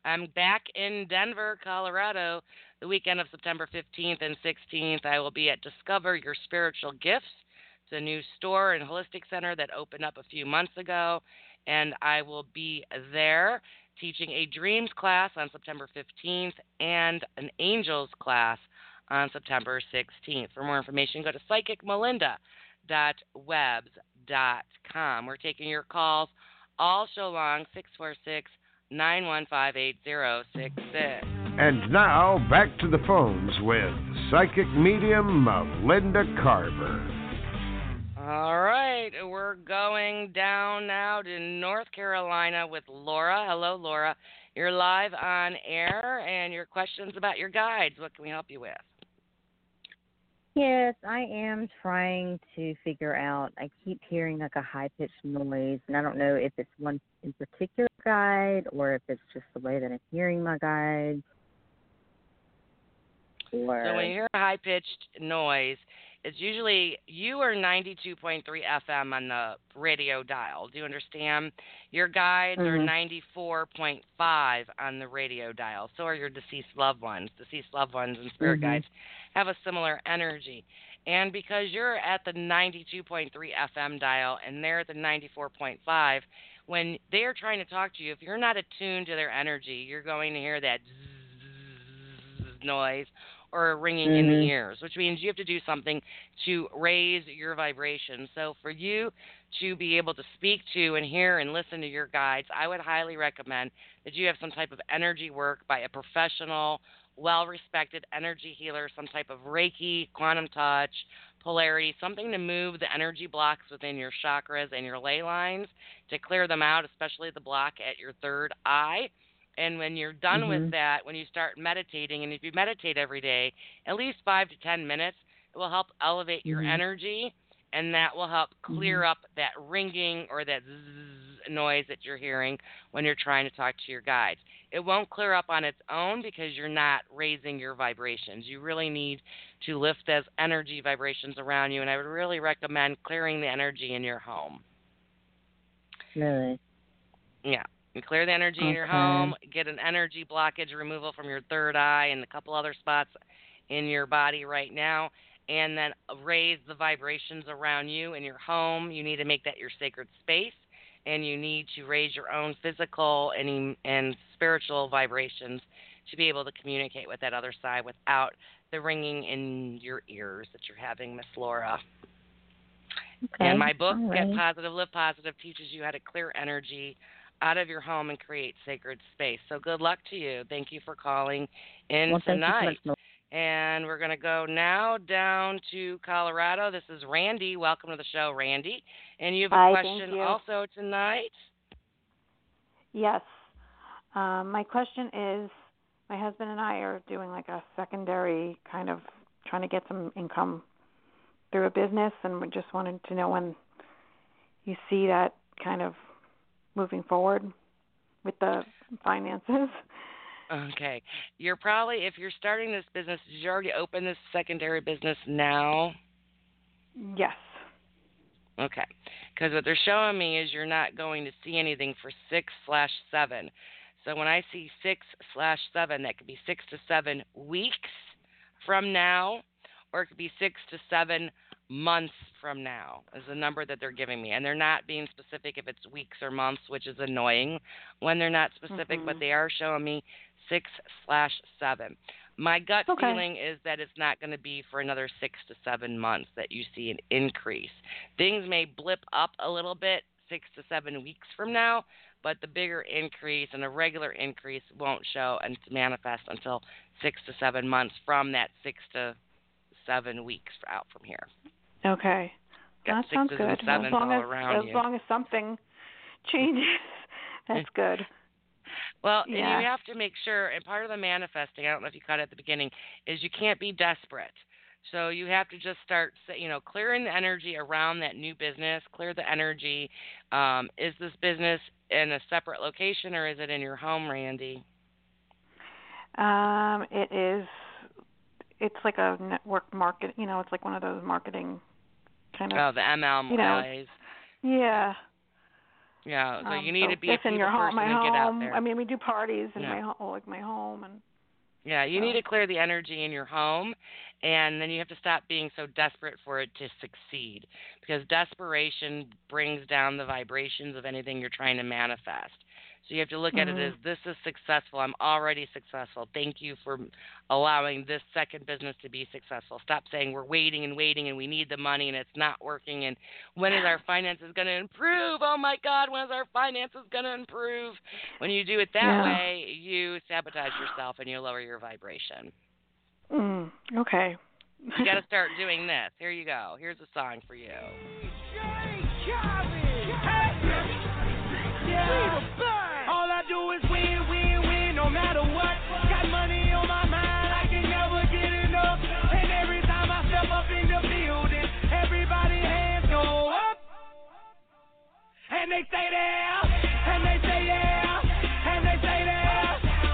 Speaker 3: I'm back in Denver, Colorado, the weekend of September fifteenth and sixteenth. I will be at Discover Your Spiritual Gifts. It's a new store and holistic center that opened up a few months ago, and I will be there teaching a dreams class on September fifteenth and an angels class on September sixteenth. For more information, go to psychic melinda dot webs dot com. We're taking your calls all show long, six four six, nine one five, eight zero six six.
Speaker 2: And now, back to the phones with psychic medium Melinda Carver.
Speaker 3: All right, we're going down now to North Carolina with Laura. Hello, Laura. You're live on air, and your questions about your guides. What can we help you with?
Speaker 11: Yes, I am trying to figure out. I keep hearing like a high-pitched noise, and I don't know if it's one in particular guide or if it's just the way that I'm hearing my guides. Or...
Speaker 3: So when you hear a high-pitched noise, it's usually you are ninety-two point three F M on the radio dial. Do you understand? Your guides
Speaker 11: mm-hmm.
Speaker 3: are ninety-four point five on the radio dial. So are your deceased loved ones. Deceased loved ones and spirit
Speaker 11: mm-hmm.
Speaker 3: guides have a similar energy. And because you're at the ninety-two point three F M dial and they're at the ninety-four point five, when they're trying to talk to you, if you're not attuned to their energy, you're going to hear that zzz noise or ringing
Speaker 11: mm-hmm.
Speaker 3: in the ears, which means you have to do something to raise your vibration. So for you to be able to speak to and hear and listen to your guides, I would highly recommend that you have some type of energy work by a professional, well-respected energy healer, some type of Reiki, quantum touch, polarity, something to move the energy blocks within your chakras and your ley lines to clear them out, especially the block at your third eye. And when you're done
Speaker 11: mm-hmm.
Speaker 3: with that, when you start meditating, and if you meditate every day, at least five to ten minutes, it will help elevate your
Speaker 11: mm-hmm.
Speaker 3: energy, and that will help clear
Speaker 11: mm-hmm.
Speaker 3: up that ringing or that zzz noise that you're hearing when you're trying to talk to your guides. It won't clear up on its own because you're not raising your vibrations. You really need to lift those energy vibrations around you, and I would really recommend clearing the energy in your home.
Speaker 11: Really?
Speaker 3: Yeah. You clear the energy
Speaker 11: okay.
Speaker 3: in your home, get an energy blockage removal from your third eye and a couple other spots in your body right now, and then raise the vibrations around you in your home. You need to make that your sacred space, and you need to raise your own physical and, and spiritual vibrations to be able to communicate with that other side without the ringing in your ears that you're having, Miss Laura.
Speaker 11: Okay.
Speaker 3: And my book,
Speaker 11: right.
Speaker 3: Get Positive, Live Positive, teaches you how to clear energy out of your home and create sacred space. So good luck to you. Thank you for calling in
Speaker 11: well,
Speaker 3: tonight.
Speaker 11: So
Speaker 3: and we're going to go now down to Colorado. This is Randy. Welcome to the show, Randy. And you have a
Speaker 12: Hi,
Speaker 3: question
Speaker 12: thank you.
Speaker 3: also tonight?
Speaker 12: Yes. Um, my question is, my husband and I are doing like a secondary kind of trying to get some income through a business, and we just wanted to know when you see that kind of moving forward with the finances.
Speaker 3: Okay. You're probably, if you're starting this business, did you already open this secondary business now?
Speaker 12: Yes.
Speaker 3: Okay. Because what they're showing me is you're not going to see anything for six slash seven. So when I see six slash seven, that could be six to seven weeks from now, or it could be six to seven months from now is the number that they're giving me. And they're not being specific if it's weeks or months, which is annoying when they're not specific,
Speaker 12: mm-hmm.
Speaker 3: but they are showing me six slash seven. My gut
Speaker 12: okay.
Speaker 3: feeling is that it's not going to be for another six to seven months that you see an increase. Things may blip up a little bit six to seven weeks from now, but the bigger increase and a regular increase won't show and manifest until six to seven months from that six to seven weeks out from here.
Speaker 12: Okay.
Speaker 3: Got
Speaker 12: that sounds
Speaker 3: sixes
Speaker 12: good.
Speaker 3: and sevens
Speaker 12: as long
Speaker 3: all
Speaker 12: as,
Speaker 3: around
Speaker 12: as
Speaker 3: you.
Speaker 12: long as something changes, that's good.
Speaker 3: Well,
Speaker 12: yeah.
Speaker 3: and you have to make sure, and part of the manifesting, I don't know if you caught it at the beginning, is you can't be desperate. So you have to just start, you know, clearing the energy around that new business, clear the energy. Um, is this business in a separate location, or is it in your home, Randy?
Speaker 12: Um, it is, it's like a network market, you know, it's like one of those marketing kind of.
Speaker 3: Oh, the M L Ms.
Speaker 12: You know, yeah.
Speaker 3: Yeah, so
Speaker 12: um,
Speaker 3: you need
Speaker 12: so
Speaker 3: to be a
Speaker 12: just in
Speaker 3: people
Speaker 12: your home,
Speaker 3: person
Speaker 12: my
Speaker 3: and
Speaker 12: home.
Speaker 3: get out there.
Speaker 12: I mean, we do parties in
Speaker 3: Yeah.
Speaker 12: my home, like my home, and
Speaker 3: Yeah, you
Speaker 12: so.
Speaker 3: need to clear the energy in your home, and then you have to stop being so desperate for it to succeed, because desperation brings down the vibrations of anything you're trying to manifest. So you have to look
Speaker 12: mm-hmm.
Speaker 3: at it as, this is successful. I'm already successful. Thank you for allowing this second business to be successful. Stop saying we're waiting and waiting and we need the money and it's not working, and when is our finances going to improve? Oh, my God, when is our finances going to improve? When you do it that
Speaker 12: yeah.
Speaker 3: way, you sabotage yourself and you lower your vibration.
Speaker 12: Mm, okay.
Speaker 3: You got to start doing this. Here you go. Here's a song for you.
Speaker 13: All I do is win, win, win, no matter what. Got money on my mind, I can never get enough. And every time I step up in the building, everybody hands go up. And they stay there, and they say yeah, and they say there.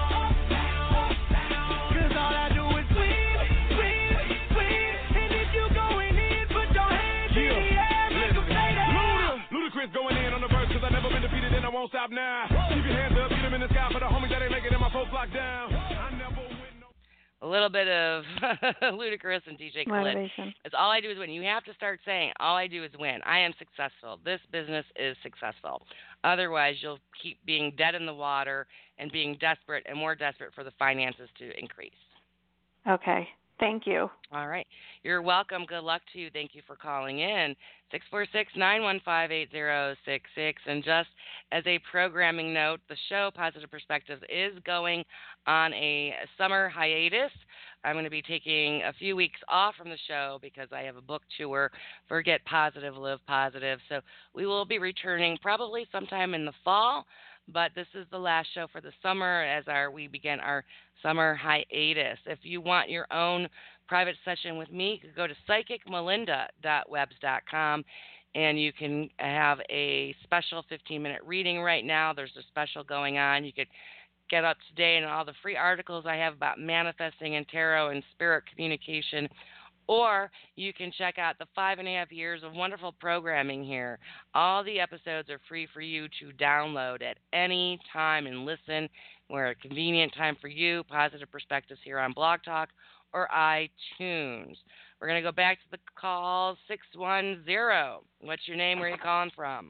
Speaker 13: Cause all I do is win, win, win. And if you going in, put your hands in the air, make them say that.
Speaker 14: Ludacris going in on the verse, cause I never been defeated and I won't stop now. Keep your hands up, get them in the sky for the homies that ain't making it and my folks locked down. I never win no.
Speaker 3: A little bit of Ludacris and D J Khaled.
Speaker 12: Motivation.
Speaker 3: It's all I do is win. You have to start saying, all I do is win. I am successful. This business is successful. Otherwise, you'll keep being dead in the water and being desperate and more desperate for the finances to increase.
Speaker 12: Okay. Thank you.
Speaker 3: All right. You're welcome. Good luck to you. Thank you for calling in. six four six, nine one five, eight zero six six. And just as a programming note, the show Positive Perspectives is going on a summer hiatus. I'm going to be taking a few weeks off from the show because I have a book tour for Get Positive, Live Positive. So we will be returning probably sometime in the fall, but this is the last show for the summer as our we begin our summer hiatus. If you want your own private session with me, you can go to psychic melinda dot webs dot com and you can have a special fifteen minute reading right now. There's a special going on. You could get up to date on all the free articles I have about manifesting and tarot and spirit communication. Or you can check out the five and a half years of wonderful programming here. All the episodes are free for you to download at any time and listen. We're a convenient time for you. Positive Perspectives here on Blog Talk or iTunes. We're going to go back to the call six one zero. What's your name? Where are you calling from?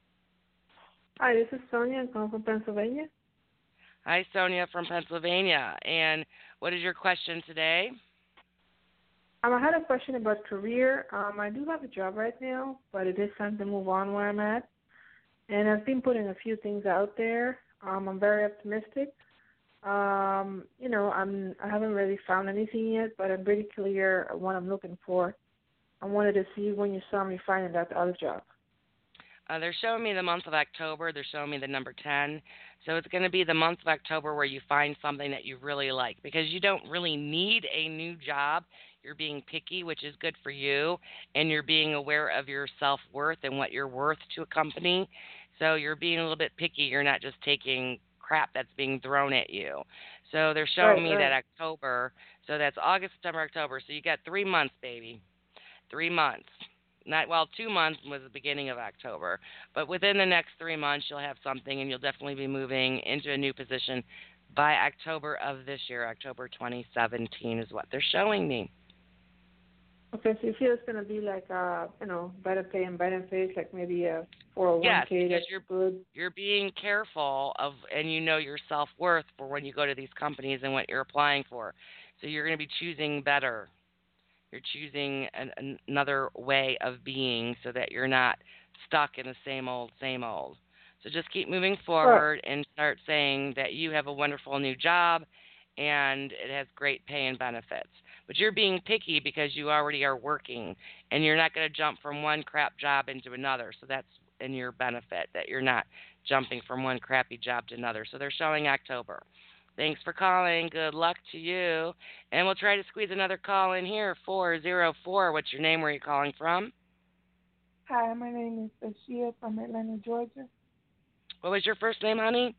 Speaker 15: Hi, this is Sonia. I'm calling from Pennsylvania.
Speaker 3: Hi, Sonia from Pennsylvania. And what is your question today?
Speaker 15: Um, I had a question about career. Um, I do have a job right now, but it is time to move on where I'm at. And I've been putting a few things out there. Um, I'm very optimistic. Um, you know, I'm I haven't really found anything yet, but I'm pretty clear what I'm looking for. I wanted to see when you saw me finding that other job.
Speaker 3: Uh, they're showing me the month of October. They're showing me the number ten. So it's going to be the month of October where you find something that you really like, because you don't really need a new job. You're being picky, which is good for you, and you're being aware of your self-worth and what you're worth to a company. So you're being a little bit picky. You're not just taking crap that's being thrown at you. So they're showing
Speaker 15: right,
Speaker 3: me
Speaker 15: right.
Speaker 3: that October. So that's August, September, October. So you got three months, baby. Three months. Not well, two months was the beginning of October. But within the next three months, you'll have something, and you'll definitely be moving into a new position by October of this year. October twenty seventeen is what they're showing me.
Speaker 15: Okay, so you feel it's going to be like, uh, you know, better pay and benefits, like maybe a four oh one
Speaker 3: Yes,
Speaker 15: k
Speaker 3: because
Speaker 15: that's
Speaker 3: you're
Speaker 15: good?
Speaker 3: you're being careful of, and you know your self-worth for when you go to these companies and what you're applying for. So you're going to be choosing better. You're choosing an, another way of being so that you're not stuck in the same old, same old. So just keep moving forward
Speaker 15: Sure.
Speaker 3: and start saying that you have a wonderful new job and it has great pay and benefits. But you're being picky because you already are working, and you're not going to jump from one crap job into another. So that's in your benefit, that you're not jumping from one crappy job to another. So they're showing October. Thanks for calling. Good luck to you. And we'll try to squeeze another call in here, four zero four. What's your name? Where are you calling from?
Speaker 15: Hi, my name is Ashia from Atlanta, Georgia.
Speaker 3: What was your first name, honey?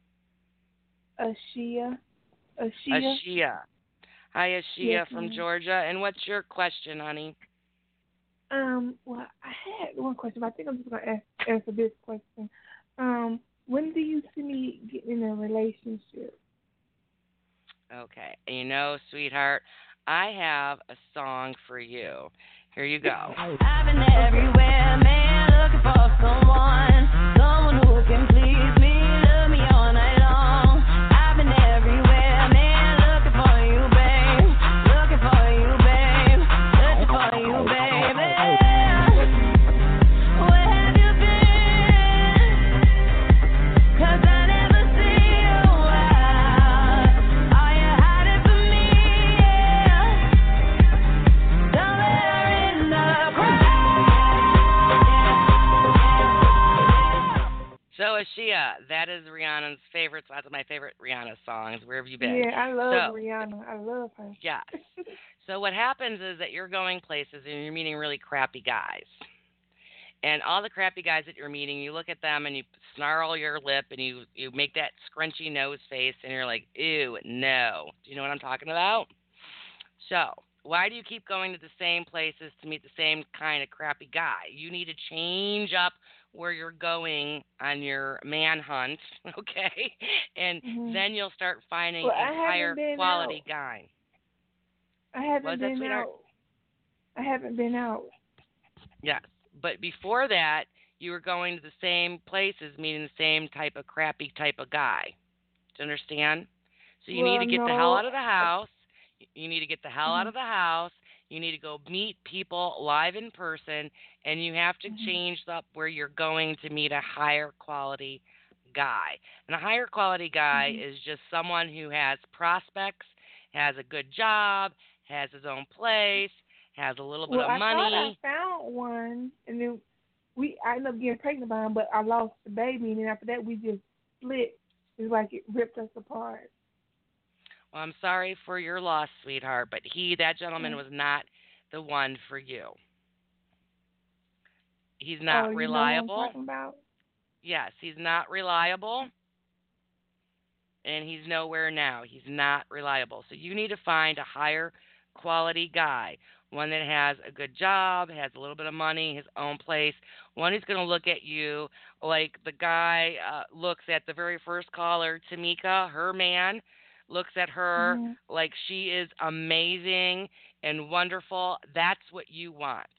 Speaker 15: Ashia. Ashia.
Speaker 3: Ashia. Hi, Ashia
Speaker 15: Yes,
Speaker 3: from
Speaker 15: ma'am.
Speaker 3: Georgia. And what's your question, honey?
Speaker 15: Um, well, I had one question, but I think I'm just going to ask, answer this question. Um, when do you see me getting in a relationship?
Speaker 3: Okay. And you know, sweetheart, I have a song for you. Here you go.
Speaker 4: I've been everywhere, man, looking for someone, someone who can please me, love me all night long. I've been everywhere, man, looking for you, babe, looking for you, babe, searching for you, baby. Where have you been? 'Cause I never see you out. Are you hiding from me? Yeah. Somewhere in the
Speaker 3: So, Ashia, that is Rihanna's favorite. That's one of my favorite Rihanna songs. Where have you been?
Speaker 15: Yeah, I love
Speaker 3: so,
Speaker 15: Rihanna. I love her.
Speaker 3: Yes. So what happens is that you're going places and you're meeting really crappy guys. And all the crappy guys that you're meeting, you look at them and you snarl your lip and you, you make that scrunchy nose face and you're like, ew, no. Do you know what I'm talking about? So why do you keep going to the same places to meet the same kind of crappy guy? You need to change up where you're going on your manhunt, okay? And
Speaker 15: Mhm.
Speaker 3: then you'll start finding
Speaker 15: Well,
Speaker 3: a
Speaker 15: I haven't
Speaker 3: higher
Speaker 15: been
Speaker 3: quality
Speaker 15: out.
Speaker 3: guy.
Speaker 15: I haven't
Speaker 3: Was that,
Speaker 15: been
Speaker 3: sweetheart?
Speaker 15: out. I haven't been out.
Speaker 3: Yes. But before that, you were going to the same places, meeting the same type of crappy type of guy. Do you understand? So you
Speaker 15: Well,
Speaker 3: need to get
Speaker 15: no.
Speaker 3: the hell out of the house. You need to get the hell out
Speaker 15: Mhm.
Speaker 3: of the house. You need to go meet people live in person, and you have to
Speaker 15: Mhm.
Speaker 3: change up where you're going to meet a higher quality guy. And a higher quality guy
Speaker 15: Mhm.
Speaker 3: is just someone who has prospects, has a good job, has his own place, has a little bit
Speaker 15: Well,
Speaker 3: of
Speaker 15: I thought I
Speaker 3: money.
Speaker 15: found one, and then we I ended up getting pregnant by him, but I lost the baby, and then after that we just split. It's like it ripped us apart.
Speaker 3: Well, I'm sorry for your loss, sweetheart, but he, that gentleman,
Speaker 15: Mm.
Speaker 3: was not the one for you. He's
Speaker 15: Oh,
Speaker 3: not
Speaker 15: you know who I'm
Speaker 3: reliable.
Speaker 15: talking about?
Speaker 3: Yes, he's not reliable, and he's nowhere now. He's not reliable. So you need to find a higher quality guy, one that has a good job, has a little bit of money, his own place, one who's going to look at you like the guy uh, looks at the very first caller, Tamika, her man, looks at her
Speaker 15: Mhm.
Speaker 3: like she is amazing and wonderful. That's what you want.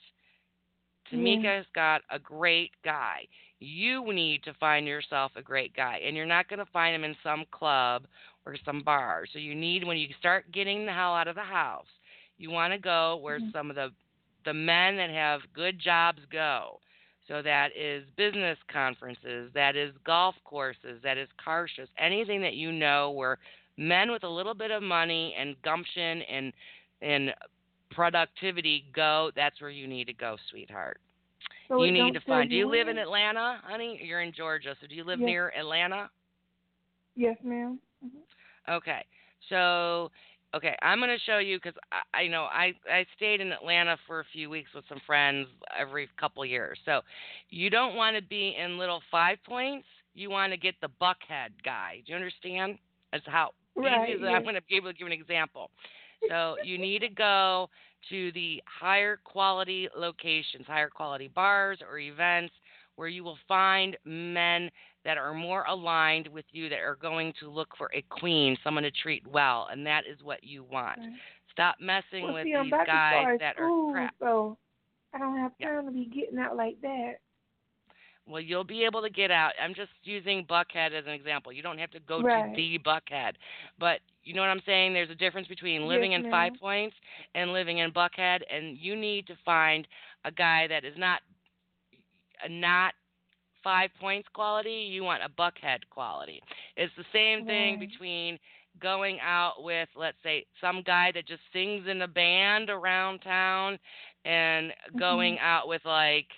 Speaker 3: Tamika's got a great guy. You need to find yourself a great guy, and you're not going to find him in some club or some bar. So you need, when you start getting the hell out of the house, you want to go where
Speaker 15: Mhm.
Speaker 3: some of the the men that have good jobs go. So that is business conferences, that is golf courses, that is car shows, anything that you know where men with a little bit of money and gumption and and productivity go, that's where you need to go, sweetheart.
Speaker 15: So
Speaker 3: you
Speaker 15: it
Speaker 3: need
Speaker 15: don't
Speaker 3: to
Speaker 15: tell
Speaker 3: find. Do
Speaker 15: you
Speaker 3: you live in
Speaker 15: when?
Speaker 3: Atlanta, honey? You're in Georgia, so do you live
Speaker 15: Yes.
Speaker 3: near Atlanta?
Speaker 15: Yes, madam Mhm.
Speaker 3: Okay. So, okay, I'm going to show you because I, I know I, I stayed in Atlanta for a few weeks with some friends every couple years. So you don't want to be in little Five Points. You want to get the Buckhead guy. Do you understand? That's how
Speaker 15: Right.
Speaker 3: easy as I'm
Speaker 15: Yes.
Speaker 3: going to be able to give an example. So you need to go to the higher quality locations, higher quality bars or events where you will find men that are more aligned with you, that are going to look for a queen, someone to treat well, and that is what you want.
Speaker 15: Right.
Speaker 3: Stop messing
Speaker 15: Well,
Speaker 3: with
Speaker 15: see, I'm
Speaker 3: these
Speaker 15: about to
Speaker 3: guys
Speaker 15: start
Speaker 3: that are
Speaker 15: school,
Speaker 3: crap.
Speaker 15: so I don't have
Speaker 3: Yeah.
Speaker 15: time to be getting out like that.
Speaker 3: Well, you'll be able to get out. I'm just using Buckhead as an example. You don't have to go
Speaker 15: Right.
Speaker 3: to the Buckhead. But you know what I'm saying? There's a difference between living
Speaker 15: Yes,
Speaker 3: in
Speaker 15: ma'am.
Speaker 3: Five Points and living in Buckhead, and you need to find a guy that is not a not Five Points quality. You want a Buckhead quality. It's the same thing
Speaker 15: Right.
Speaker 3: between going out with, let's say, some guy that just sings in a band around town and going
Speaker 15: Mhm.
Speaker 3: out with, like,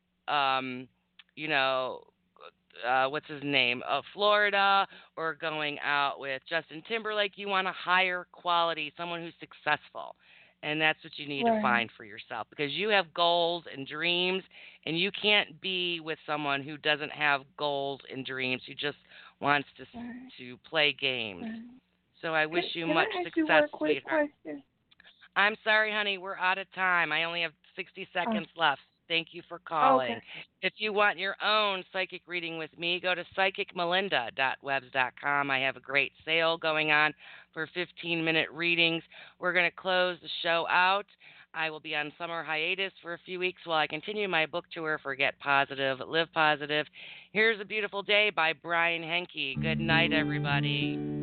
Speaker 3: um, you know, uh, what's his name, uh, Florida, or going out with Justin Timberlake. You want a higher quality, someone who's successful. And that's what you need to
Speaker 15: Right.
Speaker 3: find for yourself, because you have goals and dreams, and you can't be with someone who doesn't have goals and dreams, who just wants to
Speaker 15: Right.
Speaker 3: to play games.
Speaker 15: Right.
Speaker 3: So I wish
Speaker 15: Can,
Speaker 3: you
Speaker 15: can
Speaker 3: much
Speaker 15: I ask
Speaker 3: success,
Speaker 15: you one quick
Speaker 3: sweetheart.
Speaker 15: question?
Speaker 3: I'm sorry, honey, we're out of time. I only have sixty seconds
Speaker 15: Oh.
Speaker 3: left. Thank you for calling.
Speaker 15: Okay.
Speaker 3: If you want your own psychic reading with me, go to psychic melinda dot webs dot com. I have a great sale going on for fifteen-minute readings. We're going to close the show out. I will be on summer hiatus for a few weeks while I continue my book tour for Get Positive, Live Positive. Here's a Beautiful Day by Brian Henke. Good night, everybody.